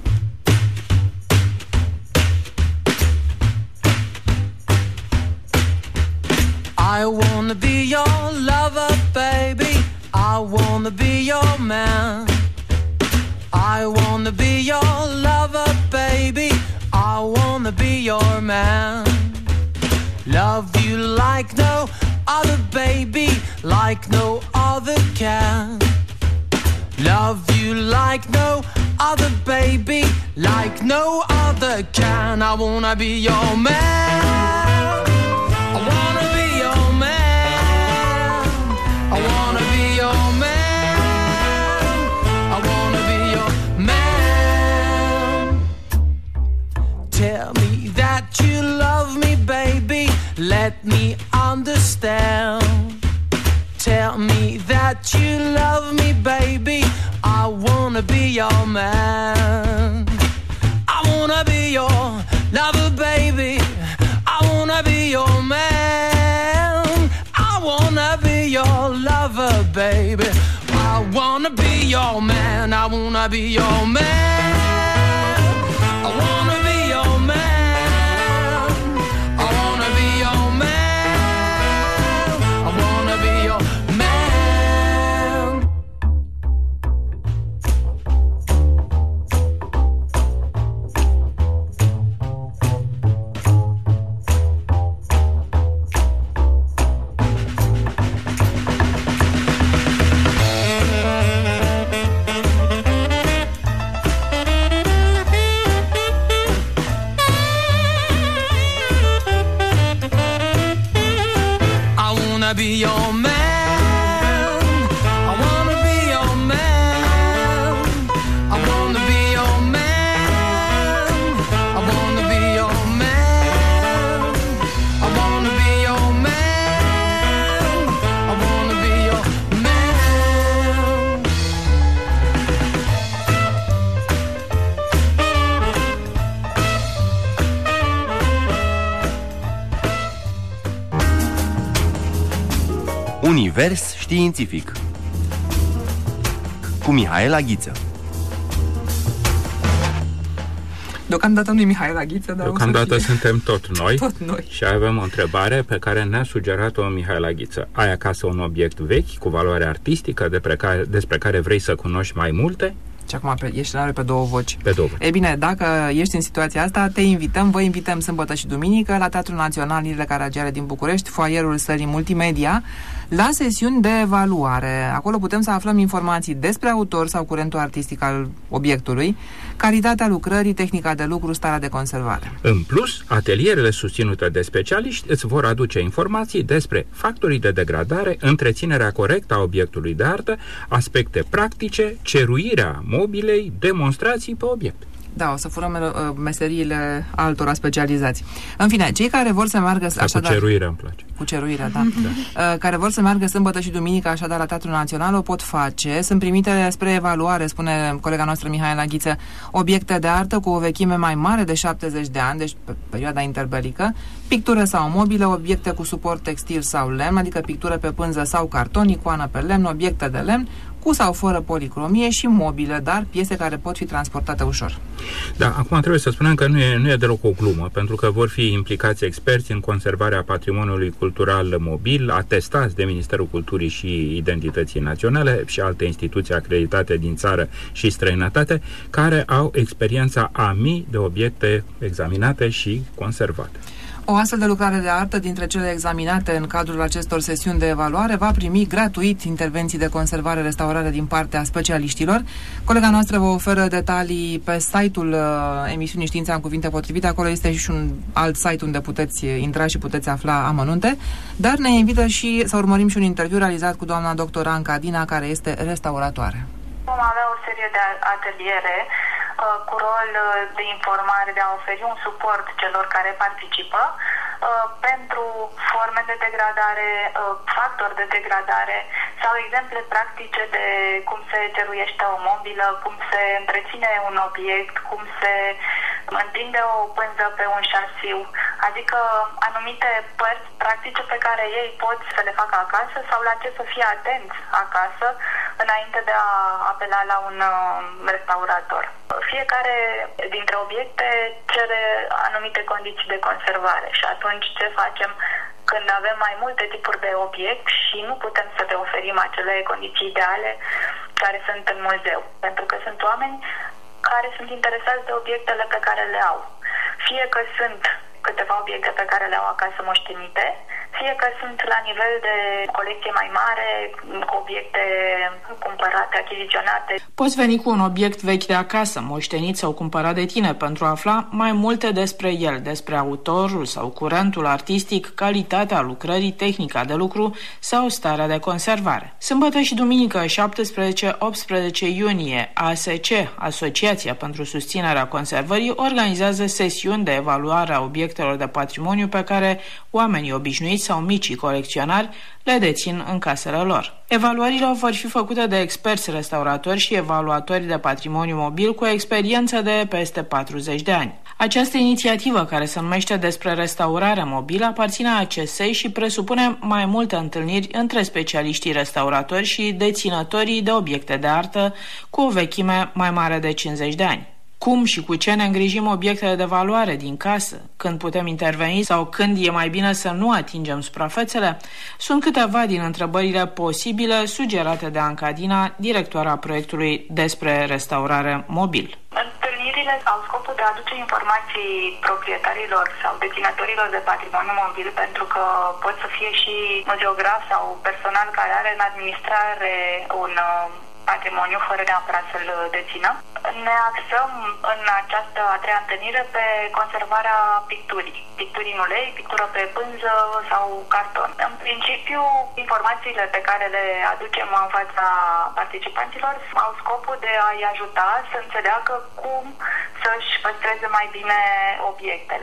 I wanna be your lover, baby. I wanna be your man. I wanna be your lover, baby. I wanna be your man. Love you like no other, baby, like no other can. Love you like no other, baby, like no other can. I wanna be your man. I wanna be your man. I wanna be your man. I wanna be your man. Tell me that you love me, baby. Let me understand. Tell me that you love me, baby. I wanna be your man. I wanna be your lover, baby. I wanna be your man. I wanna be your lover, baby. I wanna be your man. I wanna be your man. I wanna be your man. I wanna be your man. I wanna be your man. Univers științific cu Mihaela Ghiță. Deocamdată nu-i Mihaela Ghiță, dar Deocamdată suntem tot noi, tot noi și avem o întrebare pe care ne-a sugerat-o Mihaela Ghiță. Ai acasă un obiect vechi cu valoare artistică despre care, despre care vrei să cunoști mai multe? Și acum pe, ești în pe două voci. Pe două voci. E bine, dacă ești în situația asta, te invităm, vă invităm sâmbătă și duminică la Teatrul Național Irile Caragiale din București, foaierul sălii multimedia, la sesiuni de evaluare. Acolo putem să aflăm informații despre autor sau curentul artistic al obiectului, calitatea lucrării, tehnica de lucru, starea de conservare. În plus, atelierele susținute de specialiști îți vor aduce informații despre factorii de degradare, întreținerea corectă a obiectului de artă, aspecte practice, ceruirea mobilei, demonstrații pe obiect. Da, o să furăm uh, meseriile altora specializați. În fine, cei care vor să meargă... Da, cu ceruirea îmi place. Cu ceruirea, da. da. Uh, care vor să meargă sâmbătă și duminică, așadar, la Teatrul Național, o pot face. Sunt primite spre evaluare, spune colega noastră Mihaela Ghiță, obiecte de artă cu o vechime mai mare de șaptezeci de ani, deci pe perioada interbelică, pictură sau mobilă, obiecte cu suport textil sau lemn, adică pictură pe pânză sau carton, icoană pe lemn, obiecte de lemn, cu sau fără policromie și mobile, dar piese care pot fi transportate ușor. Da, acum trebuie să spunem că nu e, nu e deloc o glumă, pentru că vor fi implicați experți în conservarea patrimoniului cultural mobil, atestați de Ministerul Culturii și Identității Naționale și alte instituții acreditate din țară și străinătate, care au experiența a mii de obiecte examinate și conservate. O astfel de lucrare de artă, dintre cele examinate în cadrul acestor sesiuni de evaluare, va primi gratuit intervenții de conservare, restaurare din partea specialiștilor. Colega noastră vă oferă detalii pe site-ul uh, emisiunii Știința în cuvinte potrivite. Acolo este și un alt site unde puteți intra și puteți afla amănunte, dar ne invită și să urmărim și un interviu realizat cu doamna doctor Anca Dina, care este restauratoare. Vom avea o serie de ateliere cu rol de informare, de a oferi un suport celor care participă pentru forme de degradare, factori de degradare sau exemple practice de cum se ceruiește o mobilă, cum se întreține un obiect, cum se întinde o pânză pe un șasiu, adică anumite părți practice pe care ei pot să le facă acasă sau la ce să fie atenți acasă înainte de a apela la un restaurator. Fiecare dintre obiecte cere anumite condiții de conservare și atunci ce facem când avem mai multe tipuri de obiect și nu putem să le oferim acele condiții ideale care sunt în muzeu? Pentru că sunt oameni care sunt interesați de obiectele pe care le au. Fie că sunt câteva obiecte pe care le au acasă moștenite, fie că sunt la nivel de colecție mai mare, cu obiecte cumpărate, achiziționate. Poți veni cu un obiect vechi de acasă, moștenit sau cumpărat de tine, pentru a afla mai multe despre el, despre autorul sau curentul artistic, calitatea lucrării, tehnica de lucru sau starea de conservare. Sâmbătă și duminică, șaptesprezece optsprezece iunie, A S C, Asociația pentru Susținerea Conservării, organizează sesiuni de evaluare a obiectelor de patrimoniu pe care oamenii obișnuiți sau micii colecționari le dețin în casele lor. Evaluările vor fi făcute de experți restauratori și evaluatori de patrimoniu mobil cu experiență de peste patruzeci de ani. Această inițiativă, care se numește Despre restaurare mobilă, aparține A C S și presupune mai multe întâlniri între specialiștii restauratori și deținătorii de obiecte de artă cu o vechime mai mare de cincizeci de ani. Cum și cu ce ne îngrijim obiectele de valoare din casă, când putem interveni sau când e mai bine să nu atingem suprafețele, sunt câteva din întrebările posibile sugerate de Anca Dina, directoarea proiectului Despre restaurare mobil. Întâlnirile au scopul de a aduce informații proprietarilor sau deținătorilor de patrimoniu mobil, pentru că pot să fie și muzeograf sau personal care are în administrare un patrimoniu fără neapărat să-l dețină. Ne axăm în această a treia întâlnire pe conservarea picturii. Picturii în ulei, pictură pe pânză sau carton. În principiu, informațiile pe care le aducem în fața participanților au scopul de a-i ajuta să înțeleagă cum să-și păstreze mai bine obiectele.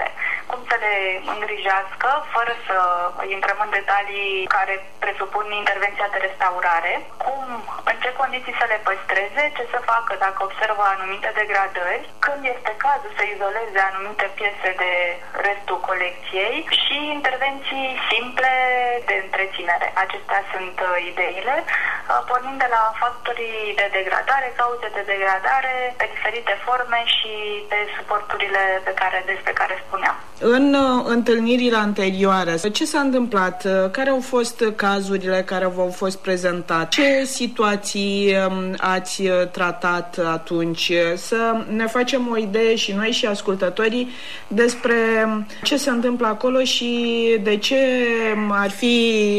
cum să le îngrijească, fără să intrăm în detalii care presupun intervenția de restaurare, cum, în ce condiții să le păstreze, ce să facă dacă observă anumite degradări, când este cazul să izoleze anumite piese de restul colecției și intervenții simple de întreținere. Acestea sunt uh, ideile, uh, pornind de la factorii de degradare, cauze de degradare, pe diferite forme și pe suporturile pe care, despre care spuneam. În uh, întâlnirile anterioare, ce s-a întâmplat? Care au fost cazurile care v-au fost prezentate? Ce situații um, ați tratat atunci? Să ne facem o idee și noi și ascultătorii despre ce se întâmplă acolo și de ce ar fi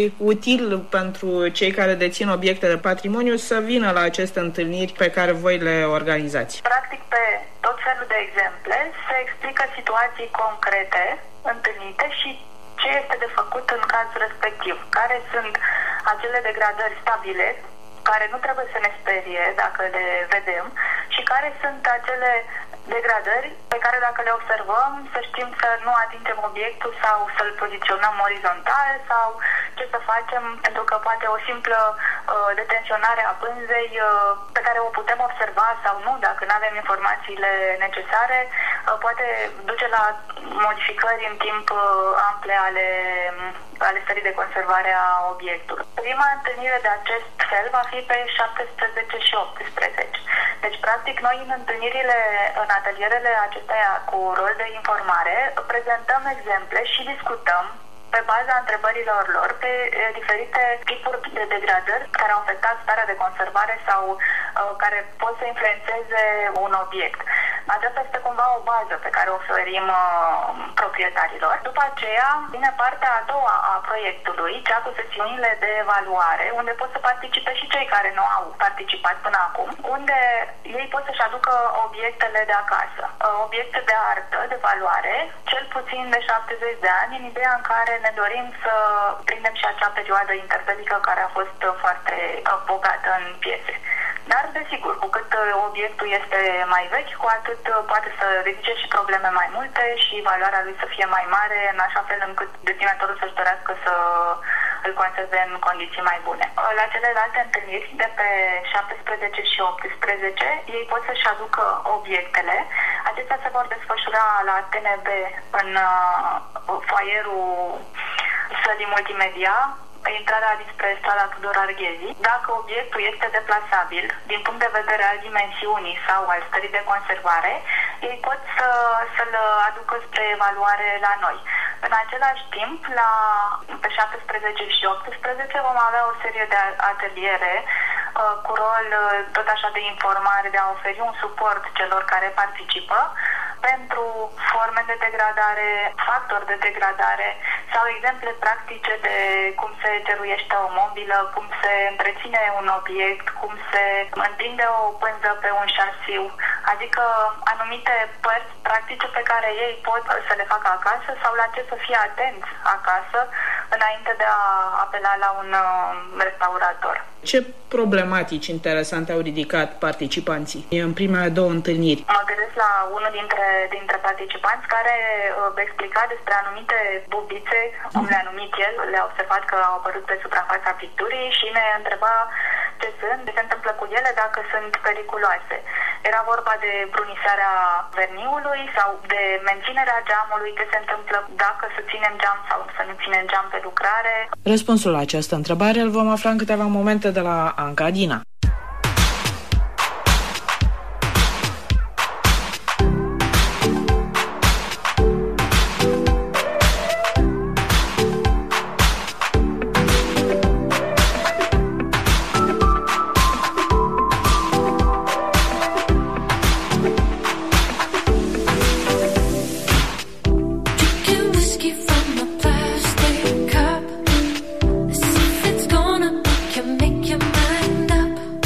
util pentru cei care dețin obiecte de patrimoniu să vină la aceste întâlniri pe care voi le organizați. Practic, pe tot felul de exemple se explică situații concrete întâlnite și ce este de făcut în cazul respectiv, care sunt acele degradări stabile, care nu trebuie să ne sperie dacă le vedem, și care sunt acele degradări pe care dacă le observăm să știm să nu atingem obiectul sau să-l poziționăm orizontal sau ce să facem, pentru că poate o simplă uh, detenționare a pânzei uh, pe care o putem observa sau nu, dacă nu avem informațiile necesare, uh, poate duce la modificări în timp uh, ample ale, ale stării de conservare a obiectului. Prima întâlnire de acest fel va fi pe șaptesprezece și optsprezece. Deci, practic, noi în întâlnirile, în atelierele acestea cu rol de informare, prezentăm exemple și discutăm pe baza întrebărilor lor pe diferite tipuri de degradări care au afectat starea de conservare sau uh, care pot să influențeze un obiect. Aceasta este cumva o bază pe care o oferim uh, proprietarilor. După aceea vine partea a doua a proiectului, cea cu sesiunile de evaluare, unde pot să participe și cei care nu au participat până acum, unde ei pot să-și aducă obiectele de acasă. Uh, obiecte de artă, de valoare, cel puțin de șaptezeci de ani, în ideea în care ne dorim să prindem și acea perioadă interbelică care a fost foarte bogată în piese. Dar, desigur, cu cât obiectul este mai vechi, cu atât poate să ridice și probleme mai multe și valoarea lui să fie mai mare, în așa fel încât deținătorul să-și dorească să îl conserve în condiții mai bune. La celelalte întâlniri de pe șaptesprezece și optsprezece, ei pot să-și aducă obiectele. Acestea se vor desfășura la T N B în uh, foaierul sălii multimedia, intrarea dinspre strada Tudor Arghezi. Dacă obiectul este deplasabil din punct de vedere al dimensiunii sau al stării de conservare, ei pot să, să-l aducă spre evaluare la noi. În același timp, la, pe șaptesprezece și optsprezece vom avea o serie de ateliere uh, cu rol uh, tot așa de informare, de a oferi un suport celor care participă pentru forme de degradare, factori de degradare sau exemple practice de cum se ceruiește o mobilă, cum se întreține un obiect, cum se întinde o pânză pe un șasiu, adică anumite părți practice pe care ei pot să le facă acasă sau la ce să fie atenți acasă înainte de a apela la un restaurator. Ce problematici interesante au ridicat participanții în primele două întâlniri? Mă gândesc la unul dintre, dintre participanți care uh, explica despre anumite bubițe, cum le-a numit el, le-a observat că au apărut pe suprafața picturii și ne întreba ce sunt, ce se întâmplă cu ele, dacă sunt periculoase. Era vorba de brunisarea verniului sau de menținerea geamului, ce se întâmplă dacă să ținem geam sau să nu ținem geam pe lucrare. Răspunsul la această întrebare îl vom afla în câteva momente de la Anca Dina. Make your mind up.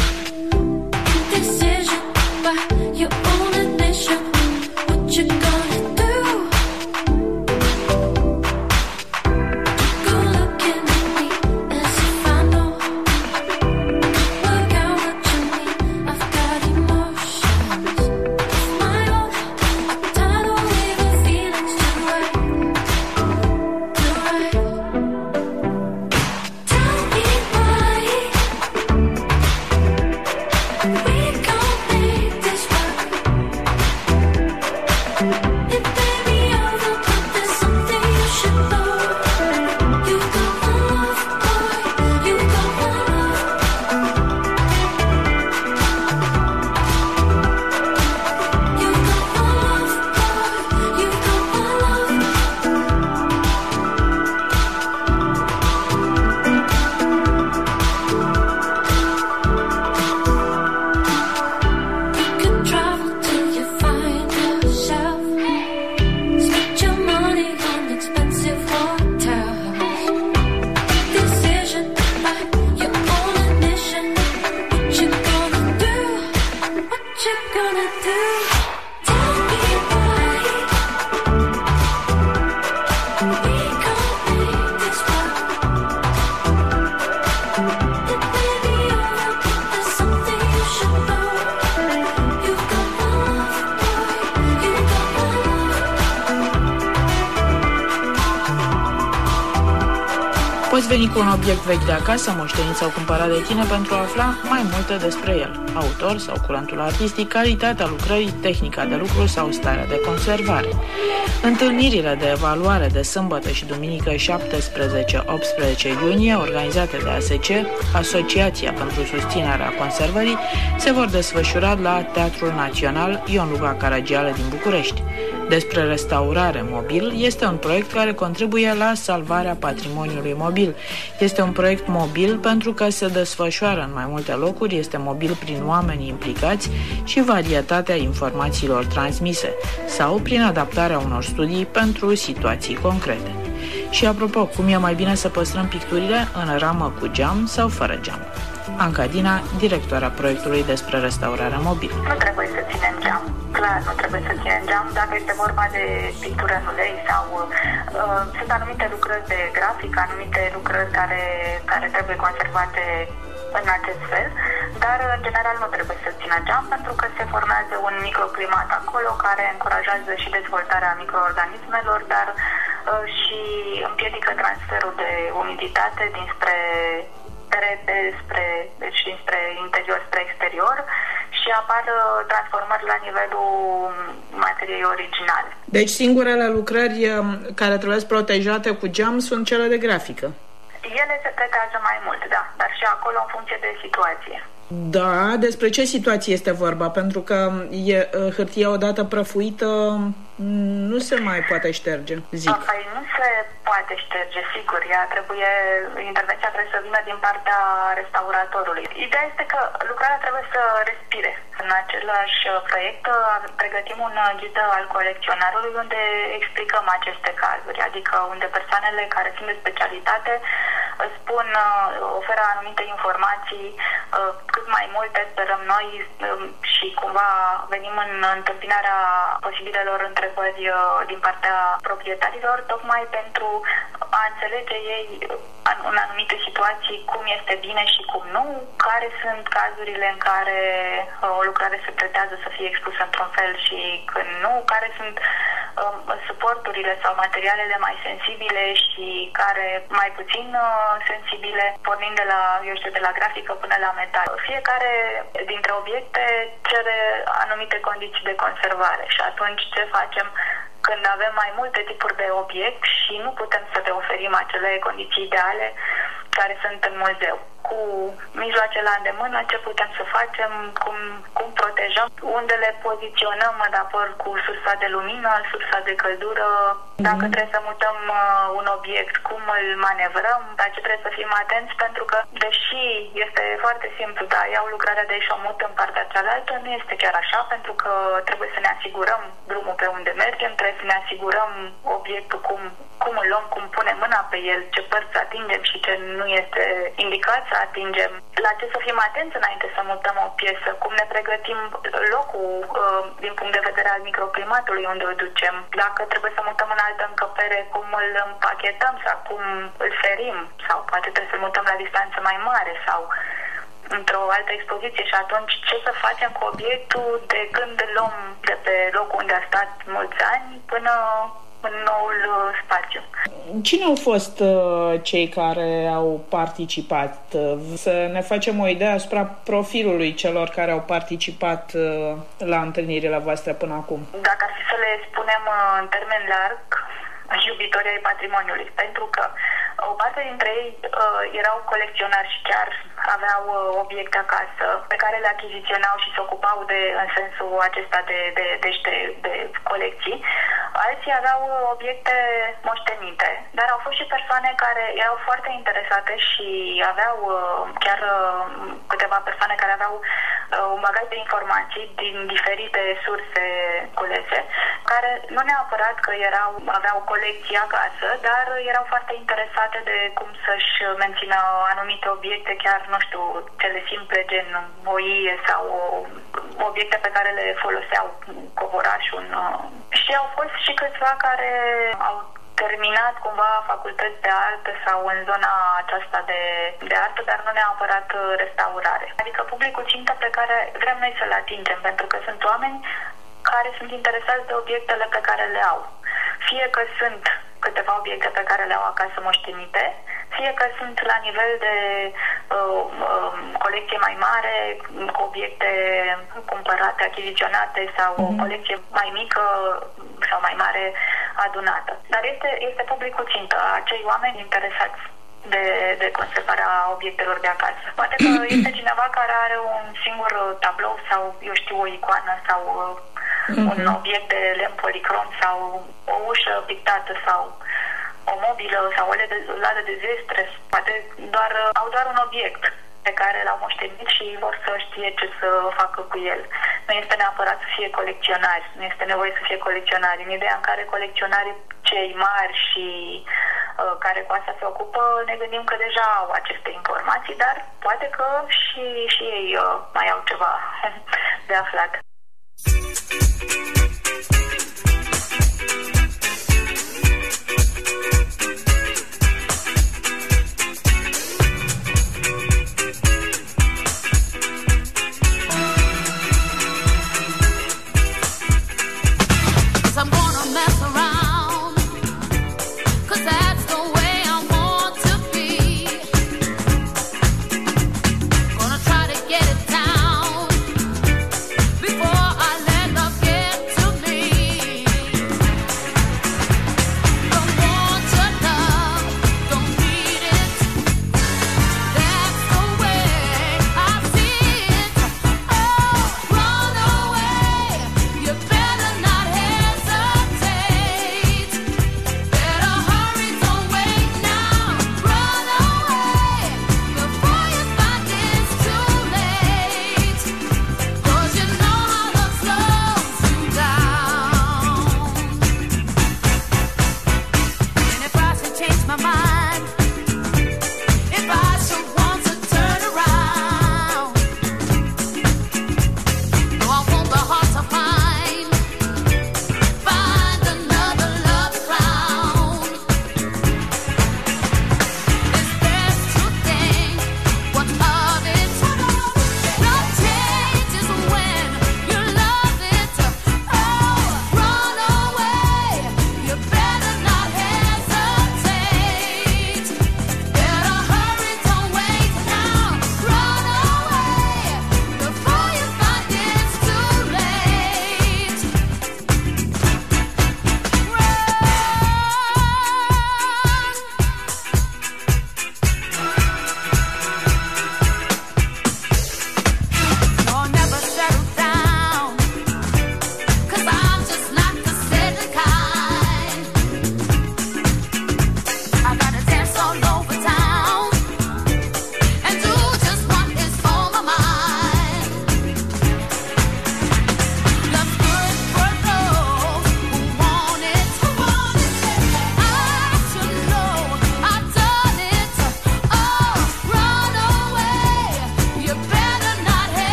veni cu un obiect vechi de acasă, moștenit sau cumpărat de tine pentru a afla mai multe despre el. Autor sau curentul artistic, calitatea lucrării, tehnica de lucru sau starea de conservare. Întâlnirile de evaluare de sâmbătă și duminică șaptesprezece optsprezece iunie, organizate de A S C, Asociația pentru Susținerea Conservării, se vor desfășura la Teatrul Național Ion Luca Caragiale din București. Despre restaurare mobil este un proiect care contribuie la salvarea patrimoniului mobil. Este un proiect mobil pentru că se desfășoară în mai multe locuri, este mobil prin oamenii implicați și varietatea informațiilor transmise sau prin adaptarea unor studii pentru situații concrete. Și apropo, cum e mai bine să păstrăm picturile în ramă cu geam sau fără geam? Anca Dina, directora proiectului despre restaurarea mobilă. Nu trebuie să ținem geam, clar, nu trebuie să ținem geam dacă este vorba de pictură în ulei sau uh, sunt anumite lucrări de grafic, anumite lucrări care, care trebuie conservate în acest fel, dar în general nu trebuie să țină geam pentru că se formează un microclimat acolo care încurajează și dezvoltarea microorganismelor, dar uh, și împiedică transferul de umiditate dinspre perete spre, deci dinspre interior spre exterior și apar transformări la nivelul materiei originale. Deci singurele lucrări care trebuie protejate cu geam sunt cele de grafică? Ele se protejează mai mult, da, dar și acolo în funcție de situație. Da, despre ce situație este vorba? Pentru că e, hârtia odată prăfuită nu se mai poate șterge, zic. Păi nu se poate șterge, sigur. Ea trebuie, intervenția trebuie să vină din partea restauratorului. Ideea este că lucrarea trebuie să respire. În același proiect pregătim un ghid al colecționarului unde explicăm aceste cazuri, adică unde persoanele care sunt de specialitate spun, oferă anumite informații, cât mai multe sperăm noi și cumva venim în întâmpinarea posibilelor întrebări din partea proprietarilor, tocmai pentru a înțelege ei în anumite situații cum este bine și cum nu, care sunt cazurile în care o lucrare se pretează să fie expusă într-un fel și când nu, care sunt um, suporturile sau materialele mai sensibile și care mai puțin uh, sensibile, pornind de la, eu știu, de la grafică până la metal. Fiecare dintre obiecte cere anumite condiții de conservare și atunci ce facem când avem mai multe tipuri de obiect și nu putem să le oferim acele condiții ideale care sunt în muzeu. Cu mijloacele la îndemână, ce putem să facem, cum, cum protejăm, unde le poziționăm în raport cu sursa de lumină, sursa de căldură, dacă trebuie să mutăm uh, un obiect, cum îl manevrăm, dar ce trebuie să fim atenți, pentru că, deși este foarte simplu, da, iau lucrarea de aici și o mut în partea cealaltă, nu este chiar așa, pentru că trebuie să ne asigurăm drumul pe unde mergem, trebuie să ne asigurăm obiectul cum, cum îl luăm, cum punem mâna pe el, ce părți atingem și ce nu este indicat să atingem, la ce să fim atenți înainte să mutăm o piesă, cum ne pregătim locul uh, din punct de vedere al microclimatului unde o ducem, dacă trebuie să mutăm în altă încăpere, cum îl împachetăm sau cum îl ferim, sau poate trebuie să mutăm la distanță mai mare sau într-o altă expoziție și atunci ce să facem cu obiectul de când îl luăm de pe locul unde a stat mulți ani până în noul spațiu. Cine au fost uh, cei care au participat? Să ne facem o idee asupra profilului celor care au participat uh, la întâlnirile voastre până acum. Dacă ar fi să le spunem uh, în termen larg, iubitorii ai patrimoniului, pentru că o parte dintre ei uh, erau colecționari și chiar aveau uh, obiecte acasă pe care le achiziționau și se ocupau de, în sensul acesta de, de, de, de, de colecții. Alții aveau uh, obiecte moștenite, dar au fost și persoane care erau foarte interesate și aveau uh, chiar uh, câteva persoane care aveau uh, un bagaj de informații din diferite surse culese, care nu neapărat că erau, aveau colecții acasă, dar erau foarte interesate de cum să-și mențină anumite obiecte, chiar, nu știu, cele simple, gen o ie sau o, obiecte pe care le foloseau covorașul. În, și au fost și câțiva care au terminat cumva facultăți de artă sau în zona aceasta de, de artă, dar nu neapărat restaurare. Adică publicul țintă pe care vrem noi să-l atingem, pentru că sunt oameni care sunt interesați de obiectele pe care le au. Fie că sunt câteva obiecte pe care le au acasă moștenite, fie că sunt la nivel de uh, uh, colecție mai mare, cu obiecte cumpărate, achiziționate, sau uh-huh. o colecție mai mică sau mai mare adunată. Dar este, este publicul țintă, acei oameni interesați de, de conservarea obiectelor de acasă. Poate că este cineva care are un singur tablou sau, eu știu, o icoană sau uh-huh. un obiect de lemn policrom sau o ușă pictată sau o mobilă sau o ladă de zestre. Poate doar, au doar un obiect pe care l-au moștenit și vor să știe ce să facă cu el. Nu este neapărat să fie colecționari, nu este nevoie să fie colecționari. În ideea în care colecționarii cei mari și uh, care cu asta se ocupă, ne gândim că deja au aceste informații, dar poate că și, și ei uh, mai au ceva de aflat.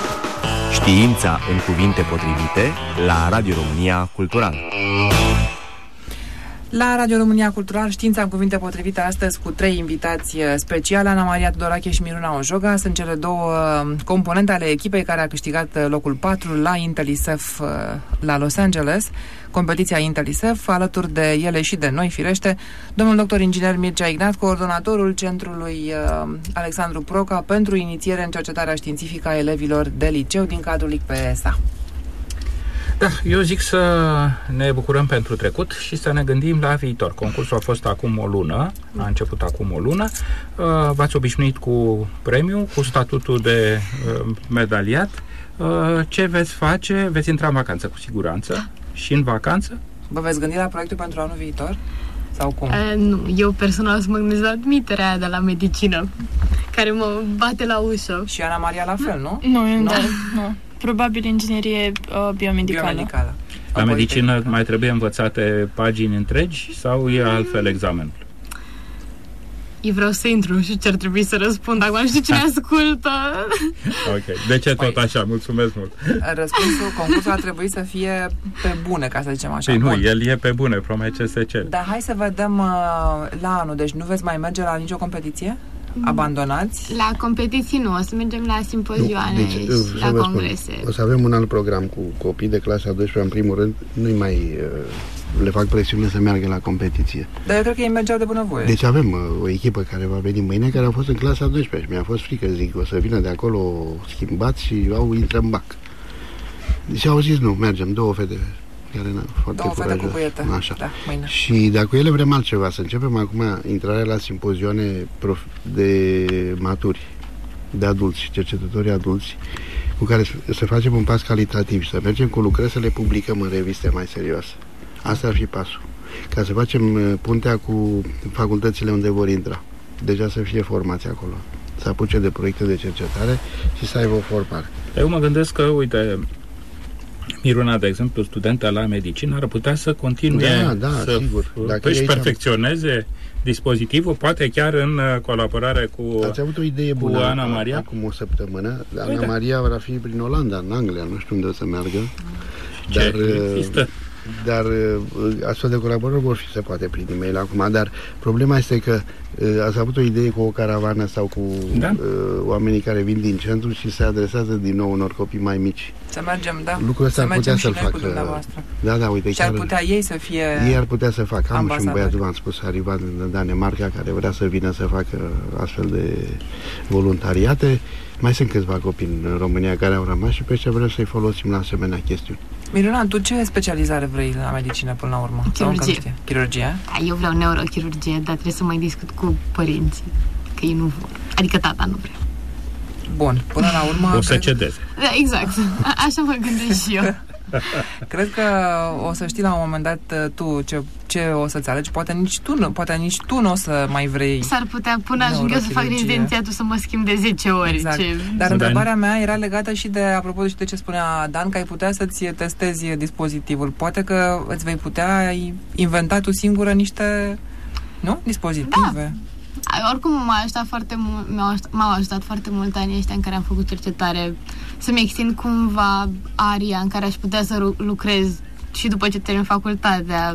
Știința în cuvinte potrivite la Radio România Cultural. La Radio România Cultural, știința în cuvinte potrivite astăzi cu trei invitați speciale, Ana Maria Tudorache și Miruna Ojoga. Sunt cele două componente ale echipei care a câștigat locul patru la IntelliSEF la Los Angeles, competiția IntelliSEF, alături de ele și de noi, firește, domnul doctor inginer Mircea Ignat, coordonatorul Centrului Alexandru Proca pentru inițiere în cercetarea științifică a elevilor de liceu din cadrul I C P S A. Da, eu zic să ne bucurăm pentru trecut și să ne gândim la viitor. Concursul a fost acum o lună, a început acum o lună. V-ați obișnuit cu premiu, cu statutul de medaliat. Ce veți face? Veți intra în vacanță cu siguranță. Și în vacanță? Vă veți gândi la proiectul pentru anul viitor? Sau cum? Uh, nu, eu personal o să mă gândesc la admiterea aia de la medicină, care mă bate la ușă. Și Ana Maria la fel, nu? Nu, eu nu. nu. Probabil inginerie uh, biomedicală. biomedicală. La medicină mai trebuie învățate pagini întregi sau e altfel examenul? Eu vreau să intru, nu știu ce ar trebui să răspund. Acum nu știu cine ascultă. Ok, de ce tot așa? Mulțumesc mult. Răspunsul, concursul ar trebui să fie pe bune, ca să zicem așa. Păi nu, el e pe bune, promit ce se cere. Dar hai să vedem uh, la anul, deci nu veți mai merge la nicio competiție? Abandonați? La competiții nu, o să mergem la simpozioane deci, și la congrese. Spun, o să avem un alt program cu copii de clasa a douăsprezecea, în primul rând, nu-i mai uh, le fac presiune să meargă la competiție. Dar eu cred că ei mergeau de bunăvoie. Deci avem uh, o echipă care va veni mâine, care a fost în clasa a douăsprezecea și mi-a fost frică, zic, o să vină de acolo schimbați și au intră în bac. Deci au zis nu, mergem, două fete care na, foarte două fete cu curajoase. buietă. Da, mâine. Și dacă ele vrem altceva, să începem acum intrarea la simpozioane de maturi, de adulți, cercetători adulți, cu care să facem un pas calitativ și să mergem cu lucrări să le publicăm în reviste mai serioase. Asta ar fi pasul. Ca să facem puntea cu facultățile unde vor intra. Deja să fie formați acolo. Să apuce de proiecte de cercetare și să aibă o formare. Eu mă gândesc că, uite, Miruna, de exemplu, studentă la medicină, ar putea să continue da, da, să sigur. Dacă își aici perfecționeze dispozitivul, poate chiar în colaborare cu Ați avut o idee bună Ana Maria? Acum o săptămână. Ana Uite. Maria va fi prin Olanda, în Anglia, nu știu unde o să meargă. Ce Dar, există? dar astfel de colaborări vor fi, se poate prin e-mail acum, dar problema este că ați avut o idee cu o caravană sau cu da? uh, oamenii care vin din centru și se adresează din nou unor copii mai mici. Să mergem, da. Lucrul ăsta să ar putea să-l facă. Da, da, uite. Și ar putea ei să fie Ei ar putea să facă. Am ambasadori. și un băiat, v-am spus, arrivat în Danemarca, care vrea să vină să facă astfel de voluntariate. Mai sunt câțiva copii în România care au rămas și pe ăștia vrem să-i folosim la asemenea chestiuni. Miruna, tu ce specializare vrei la medicină până la urmă? Chirurgie. Chirurgie? Da, eu vreau neurochirurgie, dar trebuie să mai discut cu părinții, că ei nu vor. Adică tata nu vrea. Bun, până la urmă... O să cedeze. Da, exact. A- așa mă gândesc și eu. Cred că o să știi la un moment dat tu ce, ce o să-ți alegi. Poate nici tu nu, poate nici tu nu o să mai vrei. S-ar putea până ajung eu să fac rezidențiatul să mă schimb de zece ori. Exact. Ce... Dar Dan. întrebarea mea era legată și de, apropo și de ce spunea Dan, că ai putea să-ți testezi dispozitivul. Poate că îți vei putea inventa tu singură niște, nu? Dispozitive. Da. Oricum m-a ajutat foarte mult, m-au ajutat foarte mult anii ăștia în care am făcut cercetare să-mi extind cumva aria în care aș putea să lucrez și după ce termin facultatea.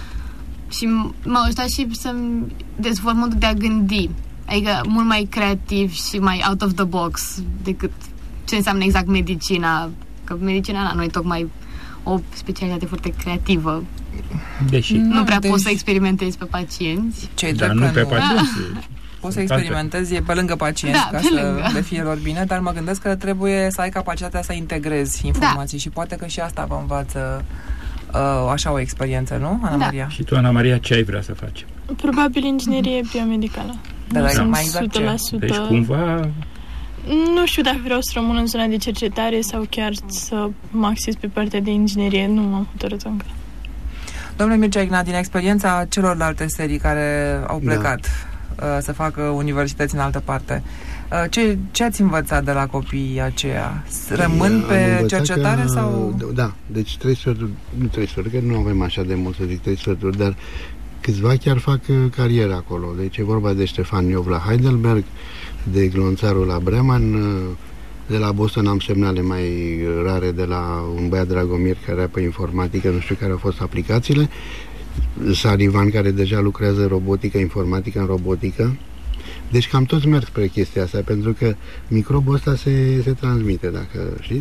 Și m-a ajutat și să-mi dezvolt modul de a gândi. Adică mult mai creativ și mai out of the box decât ce înseamnă exact medicina. Că medicina la noi tocmai o specialitate foarte creativă. Deși nu prea deci... poți să experimentezi pe pacienți. Ce-i dar drept nu pe nu. pacienți. Poți să experimentezi pe lângă pacienți, Da, ca pe să lângă. le fie lor bine, dar mă gândesc că trebuie să ai capacitatea să integrezi informații Da. și poate că și asta vă învață uh, așa o experiență, nu, Ana Da. Maria? Și tu, Ana Maria, ce ai vrea să faci? Probabil inginerie biomedicală. Dar Nu da, sunt mai exact ce? o sută la sută. Deci, cumva, Nu știu dacă vreau să rămân în zona de cercetare sau chiar să mă axez pe partea de inginerie. Nu m-am hotărât încă. Domnule Mircea Ignat, din experiența celorlalte serii care au plecat Da. uh, să facă universități în altă parte, uh, ce, ce ați învățat de la copiii aceia? Rămân Am pe învățat cercetare că, sau... Da, deci trei sferturi, nu trei sferturi, că nu avem așa de mult să zic trei sferturi, dar câțiva chiar fac uh, carieră acolo. Deci e vorba de Ștefan Iov la Heidelberg, de Glonțaru la Bremen, uh, de la Boston am semnale mai rare de la un băiat Dragomir care era pe informatică, nu știu care au fost aplicațiile. Sarivan, care deja lucrează robotică, informatică în robotică. Deci cam toți merg spre chestia asta, pentru că microbul ăsta se, se transmite, dacă știți.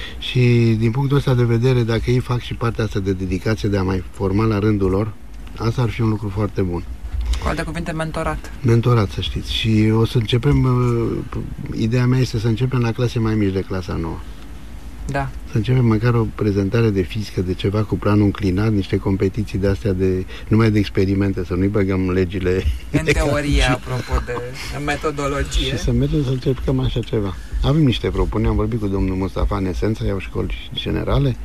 Și din punctul ăsta de vedere, dacă ei fac și partea asta de dedicație, de a mai forma la rândul lor, asta ar fi un lucru foarte bun. Cu alte cuvinte, mentorat. Mentorat, să știți. Și o să începem, ideea mea este să începem la clase mai mici de clasa nouă. Da. Să începem măcar o prezentare de fizică, de ceva cu planul înclinat, niște competiții de astea de, numai de experimente, să nu-i băgăm legile. În teorie, apropo de metodologie. Și să mergem să încercăm așa ceva. Avem niște propuneri, am vorbit cu domnul Mustafa în esență, iau școli generale.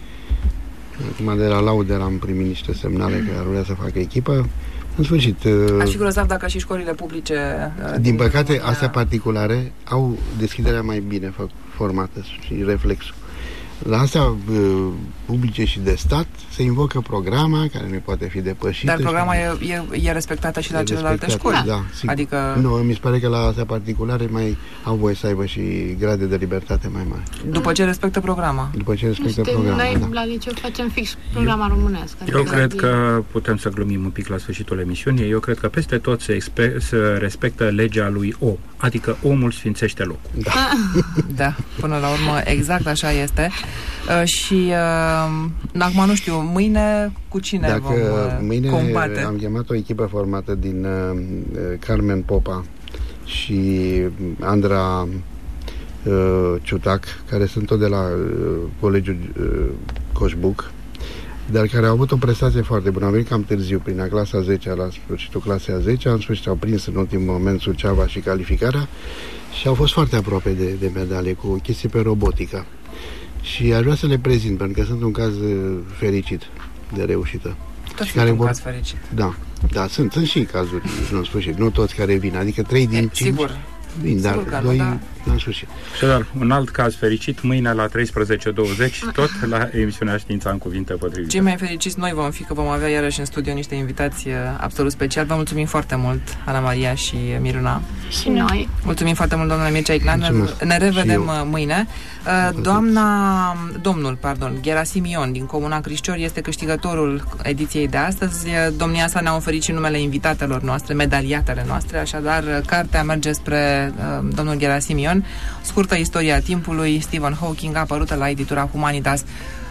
Acum de la Lauder am primit niște semnale că ar vrea să facă echipă. În sfârșit... Aș fi grozav dacă și școlile publice... Din, din păcate, România... astea particulare au deschiderea mai bine formată și reflexul. La astea publice și de stat se invocă programa care nu poate fi depășită. Dar programa și... e, e, e respectată și la celelalte școli. Da, adică... Nu, mi se pare că la astea particulare mai au voie să aibă și grade de libertate mai mari. După ce respectă programa. După ce respectă Știm, programa, noi da. la liceu facem fix programa eu, românească. Eu cred că putem să glumim un pic la sfârșitul emisiunii. Eu cred că peste tot se, expe- se respectă legea lui O. Adică omul sfințește locul. Da. Da, până la urmă exact așa este. Uh, și uh, acum nu știu, mâine cu cine Dacă vom uh, mâine combate? Am chemat o echipă formată din uh, Carmen Popa și Andra uh, Ciutac, care sunt tot de la uh, colegiul uh, Coșbuc, dar care au avut o prestație foarte bună. Am venit cam târziu, prin a clasa zecea, la sfârșitul clasei a zecea, în sfârșit au prins în ultimul moment Suceava și calificarea și au fost foarte aproape de, de medalie, cu o chestie pe robotică. Și aș vrea să le prezint, pentru că sunt un caz fericit de reușită. Toți care sunt vor... un caz fericit. Da, da, sunt, sunt și cazuri, în sfârșit, nu toți care vin, adică trei din e, cinci sigur. vin, dar sigur doi da. în sfârșit. Și dar, un alt caz fericit, mâine la treisprezece douăzeci, tot la emisiunea Știința în Cuvinte Potrivite. Cei mai fericiți noi vom fi, că vom avea iarăși în studio niște invitați absolut special. Vă mulțumim foarte mult, Ana Maria și Miruna. Și noi. Mulțumim foarte mult, domnule Mircea Iclan. Ne revedem mâine. Doamna, domnul, pardon, Gherasimion din Comuna Crișciori este câștigătorul ediției de astăzi. Domnia sa ne-a oferit și numele invitatelor noastre, medaliatele noastre, așadar cartea merge spre uh, domnul Gherasimion. Scurtă istoria timpului, Stephen Hawking, apărută la editura Humanitas.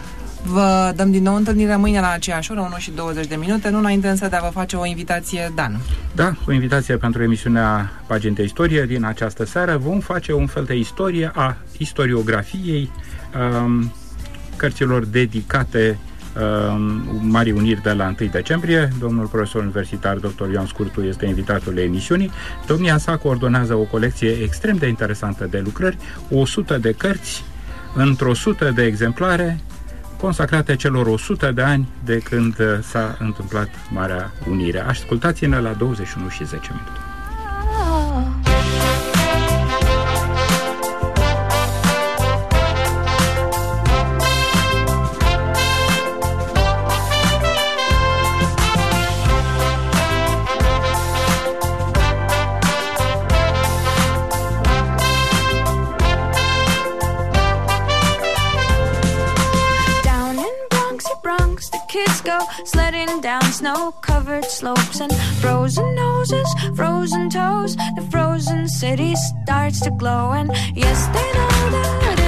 Vă dăm din nou întâlnire mâine la aceeași oră, unu și douăzeci de minute, nu înainte însă de a vă face o invitație, Dan. Da, o invitație pentru emisiunea Pagini de Istorie din această seară. Vom face un fel de istorie a istoriografiei, um, cărților dedicate um, Marii Uniri de la întâi decembrie. Domnul profesor universitar doctor Ioan Scurtu este invitatul emisiunii. Domnia sa coordonează o colecție extrem de interesantă de lucrări, o sută de cărți într-o sută de exemplare, consacrate celor o sută de ani de când s-a întâmplat Marea Unire. Ascultați-ne la douăzeci și unu și zece minute. Kids go sledding down snow-covered slopes and frozen noses, frozen toes. The frozen city starts to glow, and yes, they know that